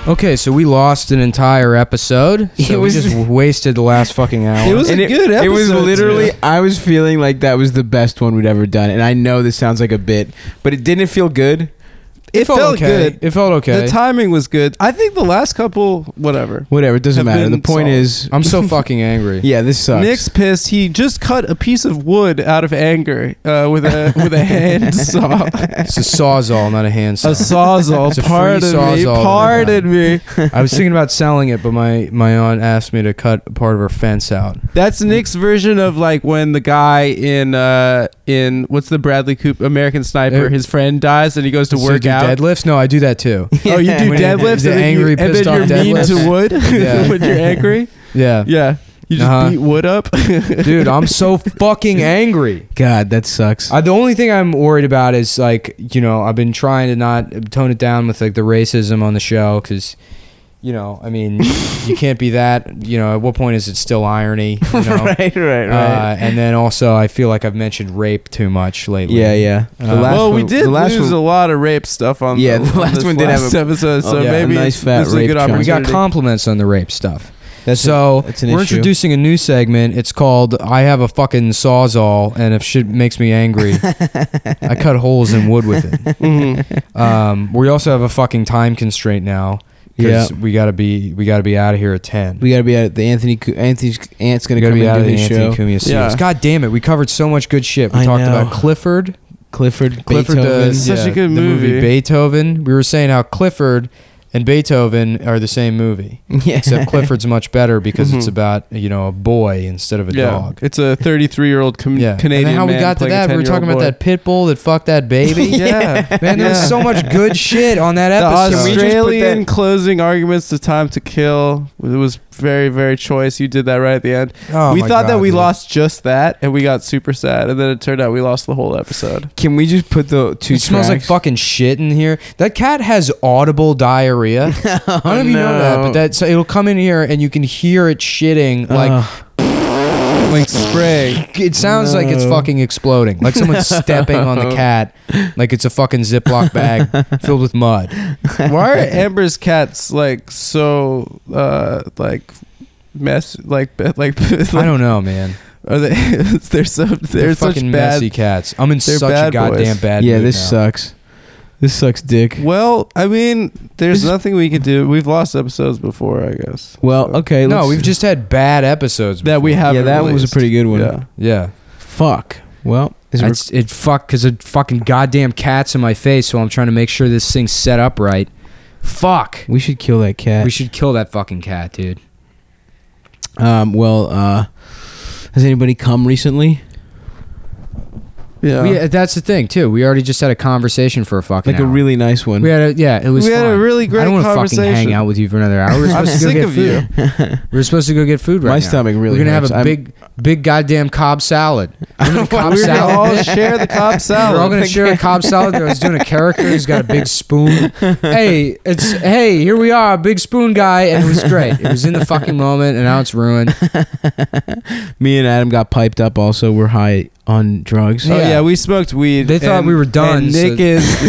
Okay, so we lost an entire episode. So we just wasted the last fucking hour. It was a good episode. It was literally, too. I was feeling like that was the best one we'd ever done. And I know this sounds like a bit, but it didn't feel good. It felt okay. good. It felt okay. The timing was good. I think the last couple, whatever. Whatever, it doesn't Have matter. The been point solid. is, I'm so fucking angry. yeah, this sucks. Nick's pissed. He just cut a piece of wood out of anger with a hand saw. It's a sawzall, not a hand saw. A sawzall. It's a free Pardon me. sawzall that I got. Pardon me. I was thinking about selling it, but my aunt asked me to cut part of her fence out. That's Nick's version of like when the guy in what's the Bradley Cooper American Sniper, his friend dies and he goes to So work do out. Deadlifts? No, I do that too. Oh, you do When deadlifts the and then, angry, and then pissed you're off mean deadlifts. to wood Yeah. when you're angry. Yeah. Yeah, you just beat wood up. Dude, I'm so fucking angry. God, that sucks. The only thing I'm worried about is like, I've been trying to not tone it down with like the racism on the show because, I mean, you can't be that. At what point is it still irony? Right. And then also, I feel like I've mentioned rape too much lately. Yeah. We did lose a lot of rape stuff on. Yeah, the last one did have a episode, so yeah, maybe a nice fat this is a rape good chunk. We opportunity. got compliments on the rape stuff. That's So that's an we're issue. introducing a new segment. It's called "I Have a Fucking Sawzall," and if shit makes me angry, I cut holes in wood with it. We also have a fucking time constraint now. Yeah. We gotta be out of here at 10. We gotta be at the Anthony's aunt's gonna We gotta come be out and of do the his Anthony show. Cumia series. Yeah. God damn it, we covered so much good shit. We I talked know. about Clifford, Clifford Beethoven. Beethoven. Such a good the movie. Beethoven. We were saying how Clifford and Beethoven are the same movie, Yeah. except Clifford's much better because it's about a boy instead of a Yeah, dog. it's a 33-year-old Yeah, Canadian and then how we man got to playing a that, we were 10-year-old talking about boy. that pit bull that fucked that baby. Yeah, Man, there was so much good shit on that The episode. Can we just put Australian that- closing arguments to Time to Kill. It was very, very choice. You did that right at the end. Oh we my thought that God, we dude. lost just that, and we got super sad. And then it turned out we lost the whole episode. Can we just put the two It smells like tracks? fucking shit in here. That cat has audible diarrhea. I don't know if you know that, but so it'll come in here and you can hear it shitting like Spray. it sounds like it's fucking exploding. Like someone's stepping on the cat like it's a fucking Ziploc bag filled with mud. Why are Amber's cats like so mess like I don't know, man. Are they? They're They're such fucking bad. messy cats. I'm in they're such a bad goddamn boys. bad Yeah, mood this now. sucks. This sucks, dick. Well, I mean, there's nothing we can do. We've lost episodes before, I guess. Well, So- okay. No, let's- we've just had bad episodes that we before. have. Yeah, that one was a pretty good one. Yeah. Yeah. Fuck. Well, It fuck because of fucking goddamn cats in my face, so I'm trying to make sure this thing's set up right. Fuck. we should kill that cat. We should kill that fucking cat, dude. Has anybody come recently? Yeah. That's the thing too. We already just had a conversation for a fucking Like hour. a really nice one. We had it was We had a fun. really great I don't want to fucking conversation. hang out with you for another hour. We're I'm supposed to go sick get of food. you. We're supposed to go get food right My now. stomach really We're gonna hurts. have a big goddamn Cobb salad. Cobb We're gonna salad. all share the Cobb salad. We're all gonna share a Cobb salad. I was doing a character who's got a big spoon. Hey, here we are, big spoon guy, and it was great. It was in the fucking moment, and now it's ruined. Me and Adam got piped up. Also, we're high on drugs. Oh Yeah. yeah, we smoked weed. They thought and- we were done, And Nick so-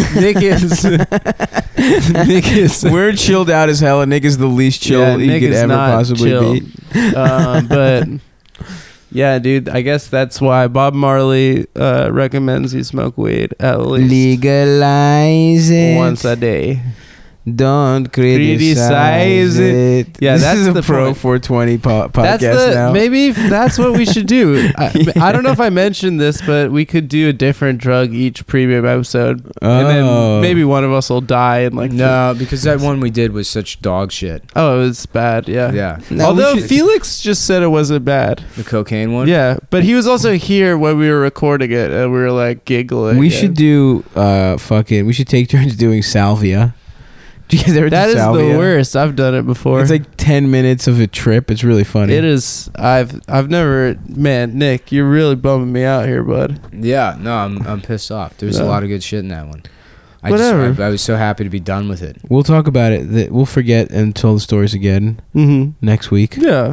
is We're chilled out as hell, and Nick is the least chill Yeah, he Nick could is ever not possibly chill. be. but yeah, dude, I guess that's why Bob Marley recommends you smoke weed at least Legalize it once a day. Don't criticize it. Yeah, this that's is a the Pro point. 420 podcast That's now. maybe that's what we should do. I don't know if I mentioned this, but we could do a different drug each premium episode, and then maybe one of us will die and like No, because that one we did was such dog shit. Oh, it was bad. Yeah. Yeah, No, Although we should- Felix just said it wasn't bad. the cocaine one. Yeah, but he was also here when we were recording it, and we were like giggling. we and- should do we should take turns doing salvia. Do you guys ever That do is salvia? the worst. I've done it before. It's like 10 minutes of a trip. It's really funny. it is. I've never. Man, Nick, you're really bumming me out here, bud. Yeah, no, I'm pissed off. There's a Yeah. lot of good shit in that one. Whatever. I was so happy to be done with it. We'll talk about it. We'll forget and tell the stories again Mm-hmm. next week. Yeah.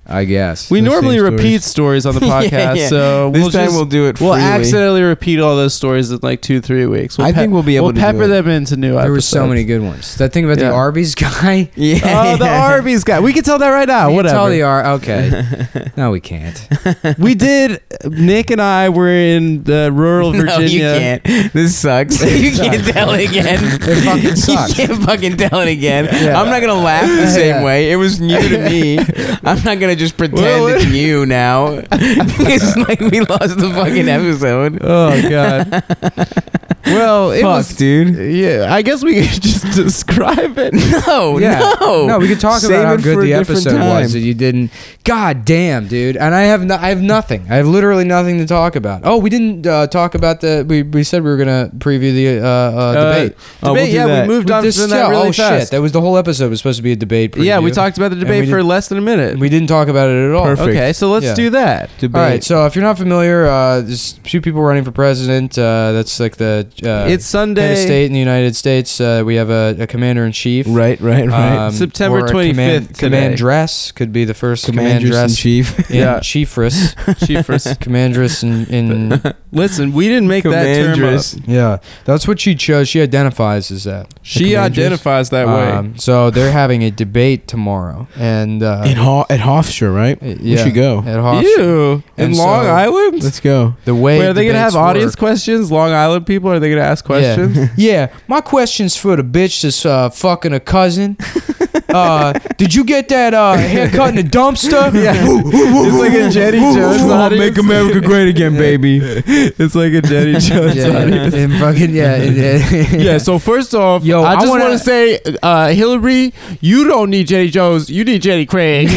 I guess. We The normally same repeat stories on the podcast, Yeah. so This time we'll do it We'll freely. accidentally repeat all those stories in like 2-3 weeks. I think we'll be able we'll to do pepper it. them into new episodes. There were so many good ones. That thing about Yeah. the Arby's guy. Yeah. Oh, the Arby's guy. We can tell that right now. We can Whatever. tell the okay. No, we can't. We did. Nick and I were in the rural No, Virginia. you can't. This sucks. You can't tell it again. It fucking sucks. You can't fucking tell it again. Yeah. I'm not gonna laugh the same Yeah. way. It was new to me. I'm not gonna just pretend Well, it's new now. It's like we lost the fucking episode. Oh god. Well, it Fuck, was. dude. Yeah, I guess we could just describe it. No, Yeah. no. No, we could talk Save about how it for good a the different episode time. was that you didn't. God damn, dude. And I have I have nothing. I have literally nothing to talk about. Oh, we didn't talk about the. We said we were gonna preview the debate. Oh, we'll Debate, do yeah, that. we moved on This- from that really oh fast. shit! That was the whole episode was supposed to be a debate. Yeah, we preview. talked about the And debate we for did- less than a minute. We didn't talk about it at all. Perfect. Okay, so let's Yeah. do that. Debate. All right. So if you're not familiar, there's two people running for president. That's like the It's head of Sunday, state in the United States. We have a commander in chief. Right. September or a 25th today. Commandress could be the first Commandress in commandress chief. in Yeah. chiefress. Chiefress. Commandress in Listen, we didn't make that term up. Commandress. yeah, that's what she chose. She identifies as that. She Commandress. identifies that way. So they're having a debate tomorrow, and At Hofstra, right? yeah, We should go. at Hofstra. Ew. In And Long so- Island? Let's go. The way Wait, are they going to have debates audience work- questions? Long Island people? Are they going to ask questions? Yeah. Yeah, my question's for the bitch that's fucking a cousin. Did you get that haircut in the dumpster? It's like a Jenny Jones audience. Make America great again, baby. It's like a Jenny Jones Yeah, audience. and fucking Yeah, so first off, Yo, I I just wanna- want to say, Hillary, you don't need Jenny Jones. You need Jenny Craig.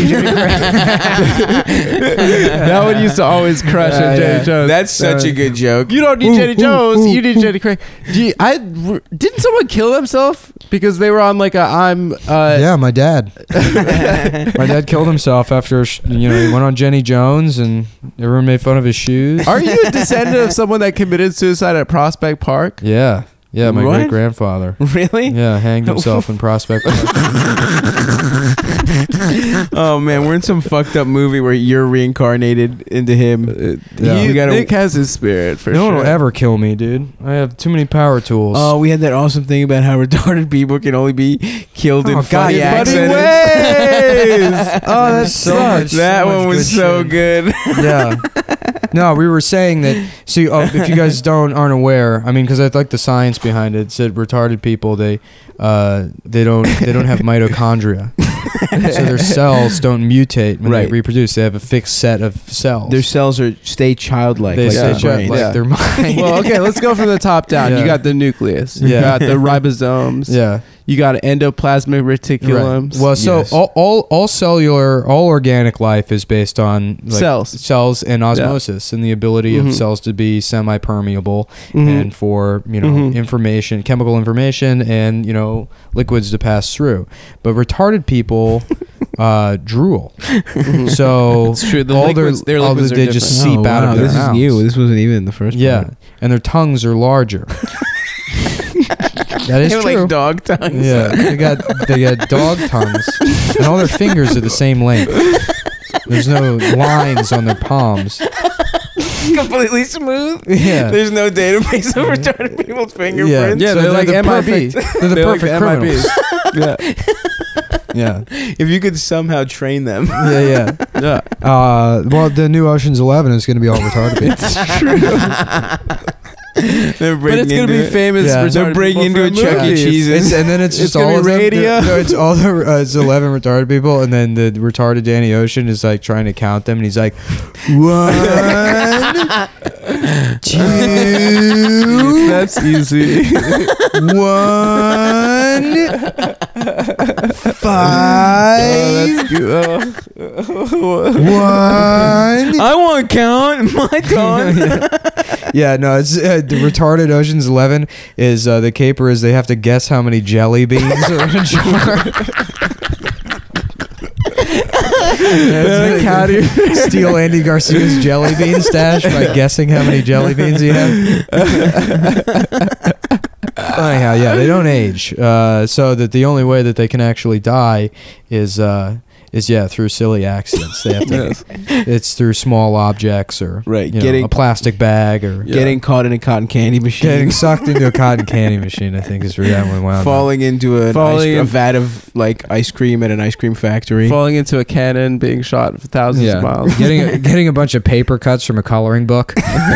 That one used to always crush on Jenny yeah. Jones. That's such a good joke. You don't need Jenny Jones. You need Jenny Craig. Didn't someone kill himself because they were on like a yeah, my dad. My dad killed himself after he went on Jenny Jones and everyone made fun of his shoes. Are you a descendant of someone that committed suicide at Prospect Park? Yeah, my What? great grandfather. Really? Yeah, hanged himself in Prospect Park. Oh man, we're in some fucked up movie where you're reincarnated into him. Yeah. We gotta- Nick has his spirit for No sure. one will ever kill me, dude. I have too many power tools. Oh, we had that awesome thing about how retarded people can only be killed in Oh, funny God, Funny accents. ways. Oh, that's So sucks. much- That so one much was good so shit. good. Yeah. No, we were saying that. See, if you guys aren't aware, I mean, because I like the science behind it. It said retarded people they don't have mitochondria, so their cells don't mutate when Right. they reproduce. They have a fixed set of cells. Their cells stay childlike. they like stay their shut brains. like Yeah. their mind. Well, okay, let's go from the top down. Yeah. You got the nucleus. You Yeah. got the ribosomes. yeah. You got endoplasmic reticulums. Right. Well, so Yes. all cellular, all organic life is based on cells and osmosis, and the ability Mhm. of cells to be semi-permeable, Mhm. and for Mhm. information, chemical information, and liquids to pass through. But retarded people drool, so It's true. The all liquids, their all liquids are they just different. seep out of their This mouths. is new. This wasn't even in the first Yeah, part. and their tongues are larger. That is They have, true. like dog tongues. Yeah, they got dog tongues, and all their fingers are the same length. There's no lines on their palms. Completely smooth. Yeah, There's no database of retarded people's fingerprints. Yeah, So they're like the MIB. perfect- They're the They're like perfect the criminals. Yeah. Yeah, If you could somehow train them. yeah. Yeah. Well, the new Ocean's 11 is going to be all retarded people. They're But it's going to be famous. Yeah. retarded They're breaking people into from a Chuck E. movies. Cheese's. And then it's just gonna all be of them. radio. No, it's all it's 11 retarded people, and then the retarded Danny Ocean is like trying to count them, and he's like, 1, 2, That's easy. 1, 5, That's good. 1. I want to count. My turn. Yeah, no, it's the retarded Ocean's 11 is the caper is they have to guess how many jelly beans are in a jar. Steal Andy Garcia's jelly bean stash by guessing how many jelly beans he had. Anyhow, yeah, they don't age, so that the only way that they can actually die is is through silly accidents. They have to. It's through small objects or Right, a plastic bag or getting caught in a cotton candy machine, getting sucked into a cotton candy machine. I think is where that one wound up. falling into a vat of like ice cream at an ice cream factory, falling into a cannon, being shot for thousands of miles, getting a bunch of paper cuts from a coloring book.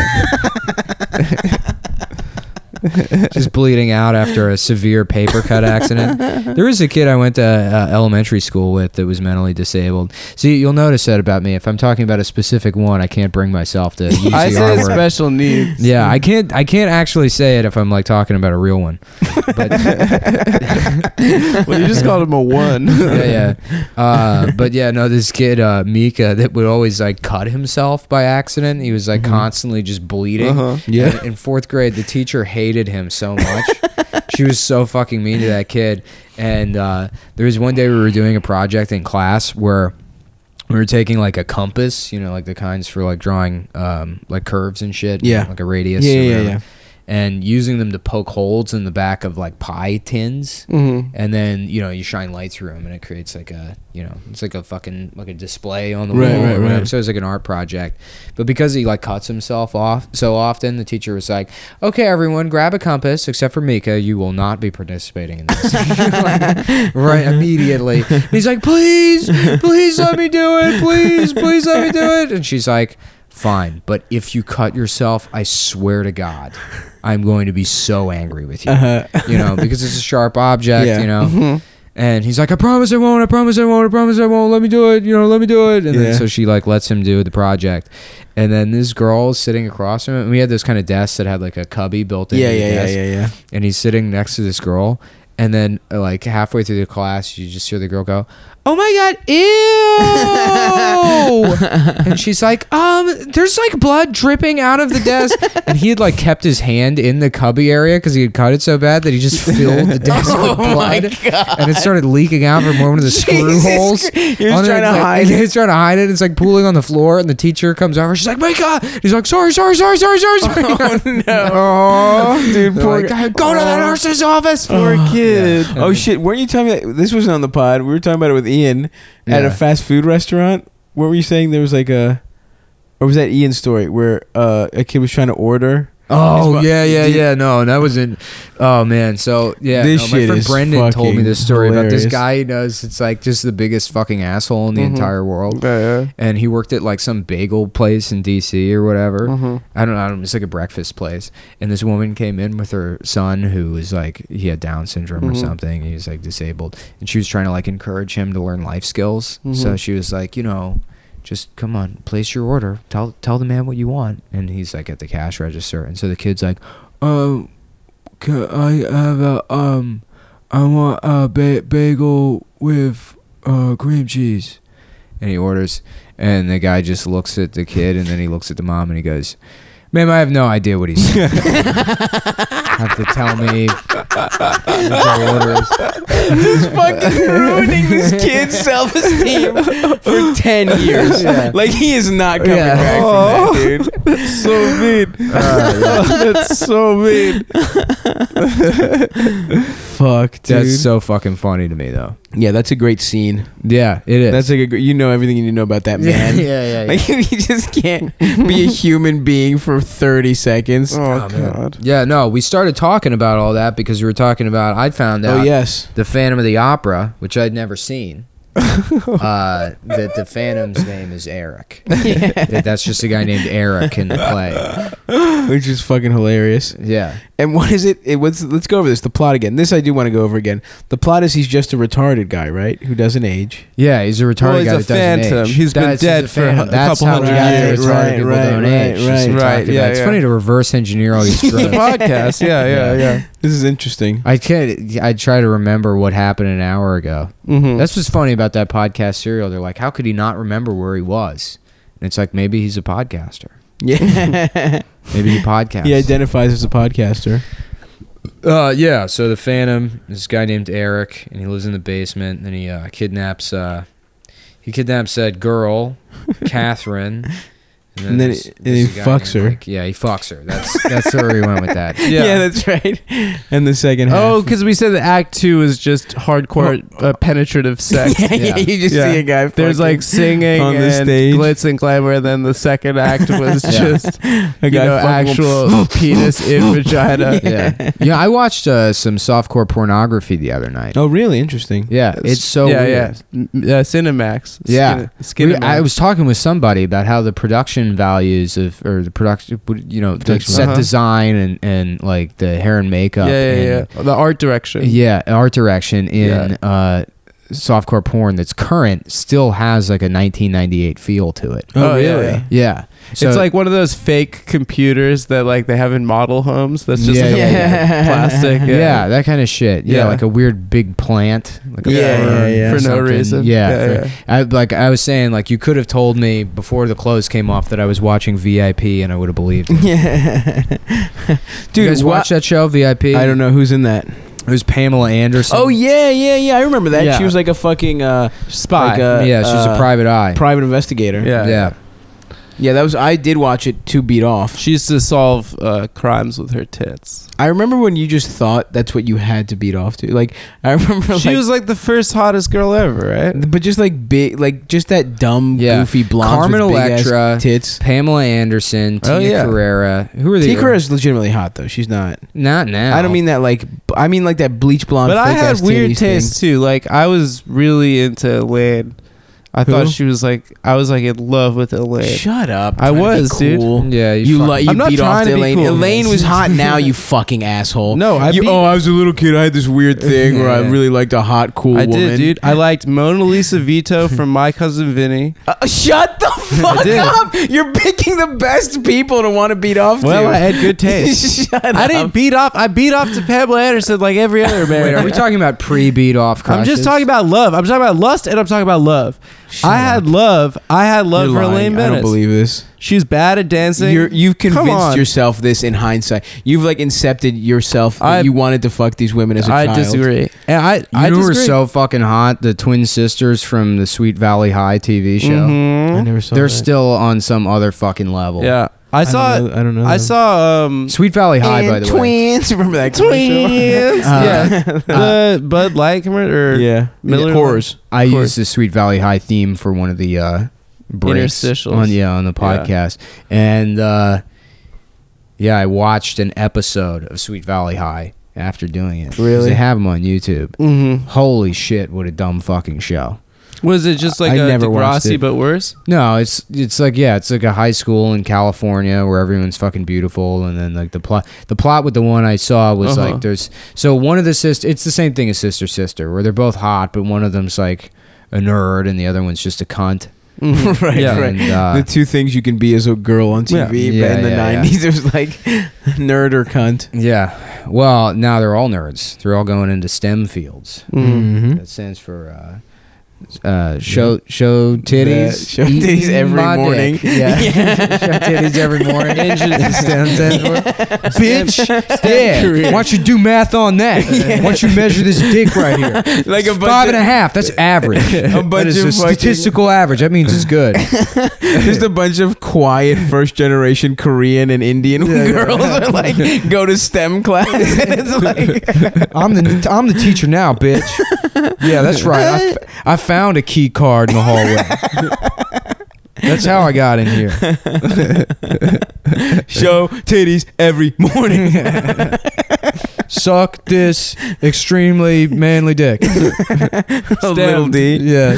Just bleeding out after a severe paper cut accident. There was a kid I went to elementary school with that was mentally disabled. See, you'll notice that about me. If I'm talking about a specific one, I can't bring myself to use I the say R word. special needs. Yeah, I can't actually say it if I'm like talking about a real one. But Well, you just called him a one. But yeah, no, this kid Mika that would always like cut himself by accident. He was like constantly just bleeding. Yeah. And in 4th grade, the teacher hated him so much. She was so fucking mean to that kid. And there was one day we were doing a project in class where we were taking like a compass, like the kinds for like drawing like curves and shit. Yeah. Like a radius. Yeah. And using them to poke holes in the back of like pie tins. And then, you shine light through them and it creates like a, it's like a fucking, like a display on the wall. Or whatever. Right. So it's like an art project. But because he like cuts himself off so often, the teacher was like, okay, everyone, grab a compass, except for Mika. You will not be participating in this. Right, immediately. And he's like, please let me do it. Please let me do it. And she's like, fine, but if you cut yourself, I swear to God, I'm going to be so angry with you. Because it's a sharp object, And he's like, I promise I won't, let me do it, let me do it. And then so she like lets him do the project. And then this girl is sitting across from him. And we had this kind of desk that had like a cubby built into the desk. Yeah. And he's sitting next to this girl. And then like halfway through the class, you just hear the girl go, oh my God, ew. And she's like, there's like blood dripping out of the desk. And he had like kept his hand in the cubby area because he had cut it so bad that he just filled the desk with blood. And it started leaking out from one of the screw holes. He was trying to hide it. He's trying to hide it. It's like pooling on the floor. And the teacher comes over. She's like, Mika. He's like, sorry. Oh no. Oh, dude, poor guy. Go to the nurse's office. Poor kid. Oh shit, weren't you telling me that this wasn't on the pod? We were talking about it with Ian at a fast food restaurant. What were you saying? There was like or was that Ian's story where a kid was trying to order? Oh yeah. No, that wasn't. Oh man, so yeah. This my shit friend is Brendan told me this story about this hilarious. guy he knows. It's like just the biggest fucking asshole in the entire world. Yeah. And he worked at like some bagel place in DC or whatever. I don't know. It's like a breakfast place. And this woman came in with her son who was like, he had Down syndrome or something. He was like disabled. And she was trying to like encourage him to learn life skills. So she was like, just come on, place your order. Tell the man what you want. And he's like at the cash register. And so the kid's like, can I have I want a bagel with cream cheese. And he orders. And the guy just looks at the kid and then he looks at the mom and he goes, ma'am, I have no idea what he's saying. Have to tell me what the order is. He's fucking ruining this kid's self-esteem for 10 years. Yeah. Like, he is not coming back from that, dude. That's so mean. That's so mean. Fuck, dude. That's so fucking funny to me, though. Yeah, that's a great scene. Yeah, it is. That's like you know everything you need to know about that man. Yeah. Like, you just can't be a human being for 30 seconds. Oh, God. Yeah, no, we started talking about all that because we were talking about, I'd found out Oh, yes. the Phantom of the Opera, which I'd never seen. That the Phantom's name is Eric. That's just a guy named Eric in the play. Which is fucking hilarious. Yeah. And what is it? Let's go over this. The plot again. This I do want to go over again. The plot is he's just a retarded guy, right? Who doesn't age. Yeah, he's a retarded Well, guy he's that a doesn't phantom. age. He's been That's dead a for phantom. a That's couple how we hundred got years. to retarded people don't age. Just right. talking about- It's funny to reverse engineer all these The tropes. podcast. Yeah. This is interesting. I try to remember what happened an hour ago. Mm-hmm. That's what's funny about that podcast serial. They're like, how could he not remember where he was? And it's like, maybe he's a podcaster. Yeah. Maybe he podcasts. He identifies as a podcaster. Yeah, so the Phantom is this guy named Eric, and he lives in the basement, and he kidnaps that girl, Catherine, And then there's he a guy fucks named her. Mike. Yeah, he fucks her. That's where we went with that. Yeah, that's right. And the second half. Oh, because we said that Act 2 is just hardcore penetrative sex. yeah, you just Yeah. see a guy. There's like singing on the and stage. glitz and glamour, and then the second act was just a guy actual penis in vagina. Yeah, I watched some softcore pornography the other night. Oh, really? Interesting. Yeah, it's so weird. Cinemax. Yeah. Skinemax. I was talking with somebody about how the production values or the production, the set design and like the hair and makeup. Yeah. The art direction. Yeah, art direction in softcore porn that's current still has like a 1998 feel to it. Oh, really? Yeah. So, it's like one of those fake computers that like they have in model homes. That's just plastic. Yeah, that kind of shit. Yeah, like a weird big plant. Like a for no reason. Yeah. I was saying, like, you could have told me before the clothes came off that I was watching VIP, and I would have believed it. Yeah. Dude, you guys watch that show, VIP? I don't know who's in that. It was Pamela Anderson. Oh yeah. I remember that. Yeah. She was like a fucking spy. Like yeah, she's a private eye. Private investigator. Yeah, that was. I did watch it to beat off. She used to solve crimes with her tits. I remember when you just thought that's what you had to beat off to. Like, I remember She was like the first hottest girl ever, right? but just like big, like just that dumb, goofy blonde Carmen with big Electra, ass tits. Pamela Anderson, Tia Carrera. Who are they? Tia Carrera's legitimately hot though. She's not. Not now. I don't mean that like. I mean like that bleach blonde. But I had fake-ass weird titties tastes thing. too. Like I was really into Elaine. I thought she was like, I was like in love with Elaine. Shut up. I Trying to be was, dude. cool. Yeah, You I'm not beat off trying to to be Elaine. cool, Elaine man. was hot now, you fucking asshole. No, I was a little kid. I had this weird thing where I really liked a hot, cool woman. did, dude. I liked Mona Lisa Vito from My Cousin Vinny. Shut the fuck up! You're picking the best people to want to beat off to. Well, I had good taste. Shut up. I didn't beat off. I beat off to Pamela Anderson like every other man. Wait, are we talking about pre-beat off crushes? I'm just talking about love. I'm talking about lust, and I'm talking about love. I had love You're for lying. Elaine Bennett. I don't believe this. She's bad at dancing. You've Come convinced on. yourself this in hindsight. You've like incepted yourself that you wanted to fuck these women as a child. I disagree. And I You know who were disagree. so fucking hot? The twin sisters from the Sweet Valley High TV show. Mhm. I never saw They're that. still on some other fucking level. Yeah, I saw. I don't know. I saw. Sweet Valley High, by the way. Twins. Remember that commercial? Twins. Yeah, the Bud Light commercial or Yeah. Miller Coors. I Of course. used the Sweet Valley High theme for one of the breaks Interstitials. on the podcast, and I watched an episode of Sweet Valley High after doing it. 'Cause Really? They have them on YouTube. Mm-hmm. Holy shit! What a dumb fucking show. Was it just like I a never watched Degrassi it. but worse? No, it's like a high school in California where everyone's fucking beautiful, and then like the plot with the one I saw was like there's one of the sisters. It's the same thing as Sister, where they're both hot, but one of them's like a nerd and the other one's just a cunt. Mm-hmm. Right, Yeah. right. And, The two things you can be as a girl on TV, Yeah. but in the Yeah, 90s, it was like nerd or cunt. yeah. Well, now they're all nerds. They're all going into STEM fields. Mm-hmm. That stands for show titties. Show titties eat every my morning. dick. Yeah. Show titties every morning. Bitch. Yeah. Why don't you do math on that? Why don't you measure this dick right here? Like a bunch 5.5. That's average. bunch That is of a statistical average. That means it's good. Just a bunch of quiet first generation Korean and Indian girls that like go to STEM class. And it's like I'm the teacher now, bitch. Yeah, that's right. I found a key card in the hallway. That's how I got in here. show titties every morning. Suck this extremely manly dick. A little D. Yeah.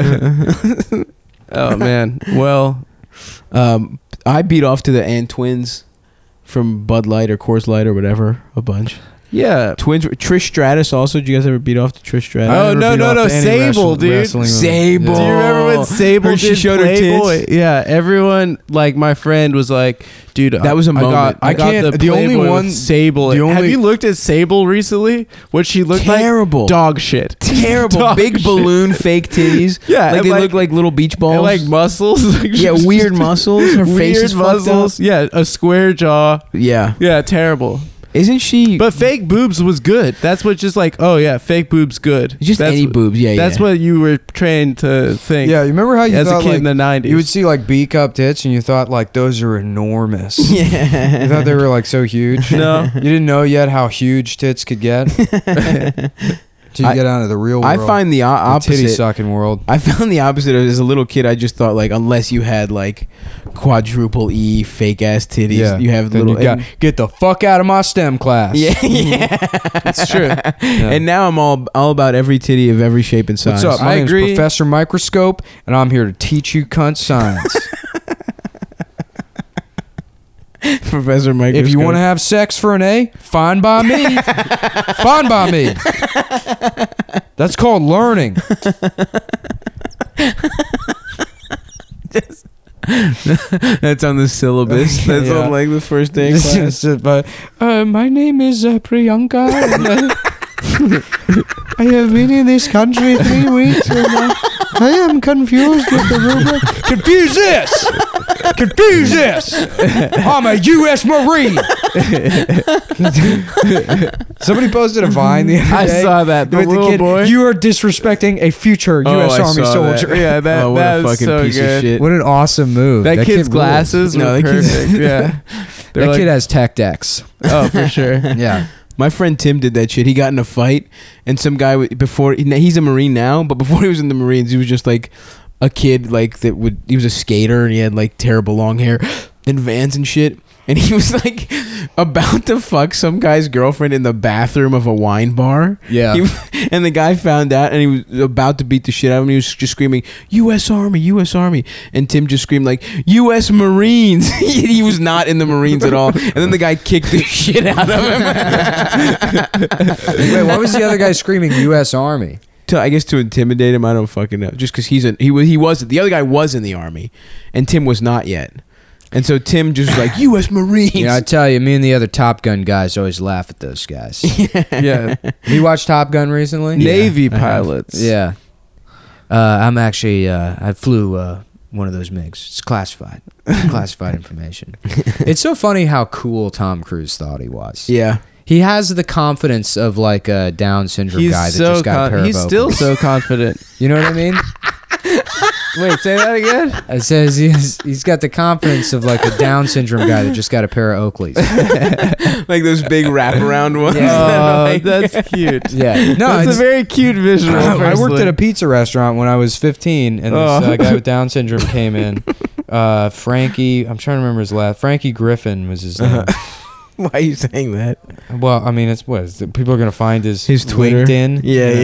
Oh man. Well, I beat off to the Ant Twins from Bud Light or Coors Light or whatever a bunch. yeah. Twins. Trish Stratus also. Did you guys ever beat off to Trish Stratus? Oh, never no, beat off to any Sable, dude. wrestling women. Sable. Do you remember when Sable Her- she did showed her Playboy? tits? Yeah, everyone, like my friend was like, dude, That was a moment. I got can't- the the only Playboy one- with Sable. the Have only- you looked at Sable recently? What she looked Terrible. like? Dog shit. Terrible. Dog Big shit. balloon fake titties. Yeah, Like and they like- look like little beach balls. And like muscles. yeah, weird muscles. Her face Weird is fucked muscles. up. Yeah, a square jaw. Yeah. Yeah, terrible. Isn't she? But fake boobs was good. That's what just like, oh yeah, fake boobs good. Just that's any boobs. Yeah, That's what you were trained to think. Yeah, you remember how you as thought a kid like in the 90s. you would see like B cup tits and you thought like those are enormous. Yeah. You thought they were like so huge. No. You didn't know yet how huge tits could get. Till you get out of the real world. I find the the titty opposite. sucking world. I found the opposite. As a little kid, I just thought like unless you had like quadruple E fake ass titties, Yeah, you have then little. you get the fuck out of my STEM class. yeah, yeah, It's true. Yeah. And now I'm all about every titty of every shape and size. What's up? My I name's agree. Professor Microscope, and I'm here to teach you cunt science. Professor Microscope. If you want to have sex for an A, fine by me. Fine by me. That's called learning. That's on the syllabus. That's Yeah. on like the first day of class. My name is Priyanka. And, I have been in this country 3 weeks, and I am confused with the rubric. Confuse this! Confuse this! I'm a U.S. Marine. Somebody posted a Vine the other I day saw that. The with little kid, boy. you are disrespecting a future U.S. I Army saw soldier. that. Yeah, that, Oh, what that a was fucking so piece of good. shit. What an awesome move. That kid's kid rules. glasses No, were that kid's- perfect. Yeah. They're That like, kid has tech decks. oh, for sure. Yeah. My friend Tim did that shit. He got in a fight, and some guy he's a Marine now, but before he was in the Marines, he was just like a kid like that would. He was a skater, and he had like terrible long hair and Vans and shit. And he was like about to fuck some guy's girlfriend in the bathroom of a wine bar. Yeah. And the guy found out, and he was about to beat the shit out of him. He was just screaming, "U.S. Army, U.S. Army!" And Tim just screamed like, "U.S. Marines!" He was not in the Marines at all. And then the guy kicked the shit out of him. Wait, what was the other guy screaming? U.S. Army. I guess to intimidate him. I don't fucking know. Just because he was the other guy was in the army, and Tim was not yet. And so Tim just was like, U.S. Marines. Yeah, I tell you, me and the other Top Gun guys always laugh at those guys. Yeah. You watched Top Gun recently? Navy I have. pilots. Yeah. I'm actually, I flew one of those MiGs. It's classified. Classified information. It's so funny how cool Tom Cruise thought he was. Yeah. He has the confidence of like a Down syndrome guy that just got a pair of he's still vocals. so confident. You know what I mean? Wait, say that again? It says he's got the confidence of like a Down syndrome guy that just got a pair of Oakleys. Like those big wraparound ones. Oh, that's cute. Yeah. No, That's it's, a very cute visual. I worked personally. at a pizza restaurant when I was 15, and this guy with Down syndrome came in. Frankie, I'm trying to remember his last. Frankie Griffin was his name. Why are you saying that? Well, I mean, it's what is it, people are gonna find his Twitter. LinkedIn.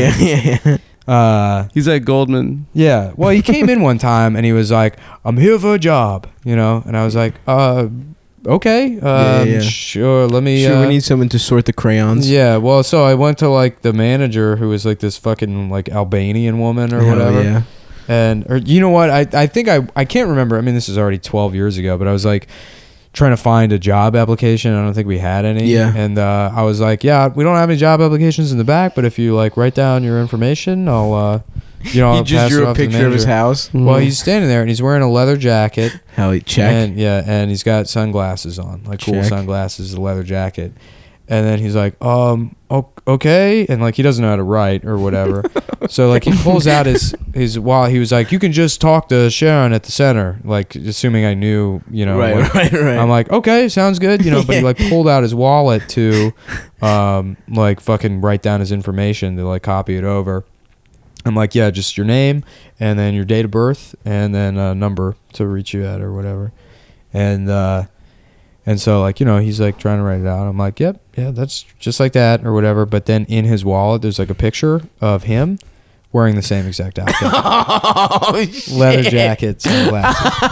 Yeah. He's at Goldman. Yeah. Well, he came in one time and he was like, "I'm here for a job," you know, and I was like, okay, Yeah. sure. Let me. Sure, we need someone to sort the crayons. Yeah. Well, so I went to like the manager who was like this fucking like Albanian woman or Hell whatever. Yeah. And or you know what? I think I can't remember. I mean, this is already 12 years ago, but I was like trying to find a job application. I don't think we had any. Yeah. And I was like, yeah, we don't have any job applications in the back, but if you like write down your information, I'll He I'll just pass drew it a off to the picture of his manager. house. Well, he's standing there and he's wearing a leather jacket. Hell, check. And and he's got sunglasses on, like cool Check. sunglasses, a leather jacket. And then he's like, okay, and like he doesn't know how to write or whatever. So like he pulls out his while he was like, you can just talk to Sharon at the center, like assuming I knew, you know. Right. I'm like, okay, sounds good, you know. But he like pulled out his wallet to, like fucking write down his information to like copy it over. I'm like, yeah, just your name and then your date of birth and then a number to reach you at or whatever. And so like, you know, he's like trying to write it out. I'm like, yep, yeah, that's just like that or whatever. But then in his wallet, there's like a picture of him wearing the same exact outfit. Oh, shit. Leather jacket, sunglasses.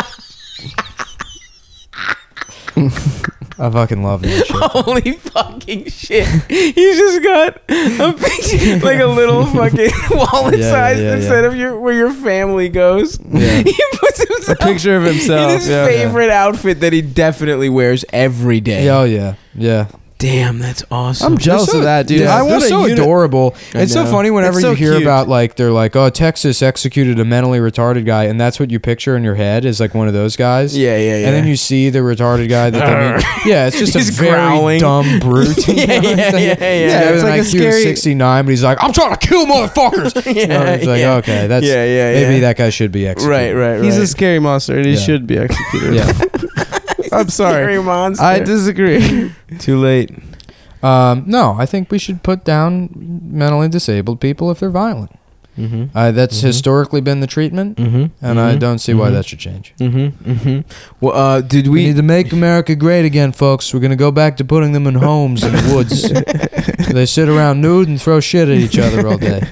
I fucking love that shit. Holy fucking shit. He's just got a picture, like a little fucking wallet size instead of where your family goes. Yeah. He puts himself A picture of himself. in his yeah. favorite outfit that he definitely wears every day. Oh yeah, yeah. Damn, that's awesome. I'm jealous of that, dude. Yeah, I want they're so adorable. I It's so know. funny whenever It's so you hear cute. about like they're like, oh, Texas executed a mentally retarded guy, and that's what you picture in your head is like one of those guys. Yeah, yeah, yeah. And then you see the retarded guy that they mean. Yeah, it's just a He's very growling. dumb brute. Yeah, yeah, yeah, yeah. It's like a scary 69, but he's like, I'm trying to kill motherfuckers. You know, it's like, yeah. okay, that's Yeah, yeah, maybe yeah. that guy should be executed. Right. He's a scary monster, and he Yeah. should be executed. Yeah. I'm sorry. Scary monster. I disagree. Too late. No, I think we should put down mentally disabled people if they're violent. Mm-hmm. That's historically been the treatment, and I don't see why that should change. Well, did We we? need to make America great again, folks. We're gonna go back to putting them in homes in the woods. They sit around nude and throw shit at each other all day.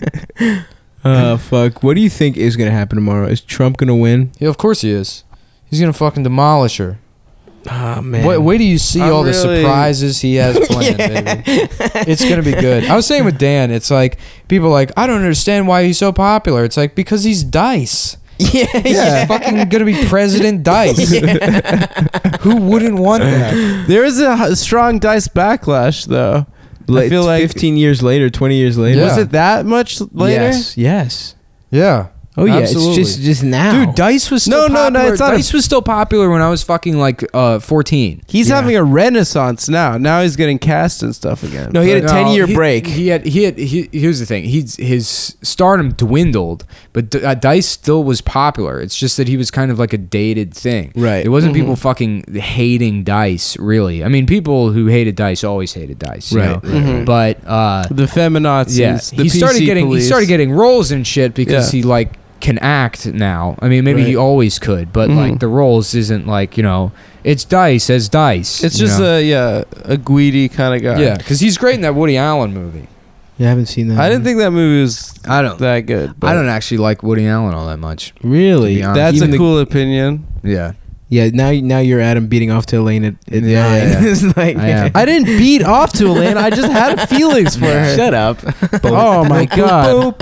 Fuck. What do you think is gonna happen tomorrow? Is Trump gonna win? Yeah, of course he is. He's gonna fucking demolish her. Oh man. Wait till you see I'm all the really- surprises he has planned, baby. It's gonna be good. I was saying with Dan, it's like people are like, I don't understand why he's so popular. It's like because he's Dice. Yeah. He's fucking gonna be President Dice. Who wouldn't want that? There is a strong Dice backlash, though. I feel like 15 years later, 20 years later. Yeah. was it that much later? Yes. Yeah. Oh yeah. Absolutely. It's just now. Dude, Dice was No, still no, popular. it's not a- Dice was still popular when I was fucking like 14. He's Yeah. having a renaissance now. Now he's getting cast and stuff again. No, he had a No, 10-year break. Here's the thing. His stardom dwindled, but Dice still was popular. It's just that he was kind of like a dated thing. Right. It wasn't people fucking hating Dice, really. I mean, people who hated Dice always hated Dice. You Right. know? Mhm. But The feminazis. yeah, The he started PC getting police. roles and shit because Yeah. he like can act now. I mean, maybe he Right. always could, but Mhm. like the roles isn't like, you know, it's Dice as Dice. It's you just know? a Guidi kind of guy. yeah, because he's great in that Woody Allen movie. Yeah, I haven't seen that. I didn't think that movie was I don't. that good. I but don't actually like Woody Allen all that much. Really. To be honest. That's Even a the- cool opinion. Yeah. Yeah. Now you're Adam beating off to Elaine at Yeah, 9. yeah. It's like. I am. I didn't beat off to Elaine. I just had feelings for her. Shut up. Oh my god.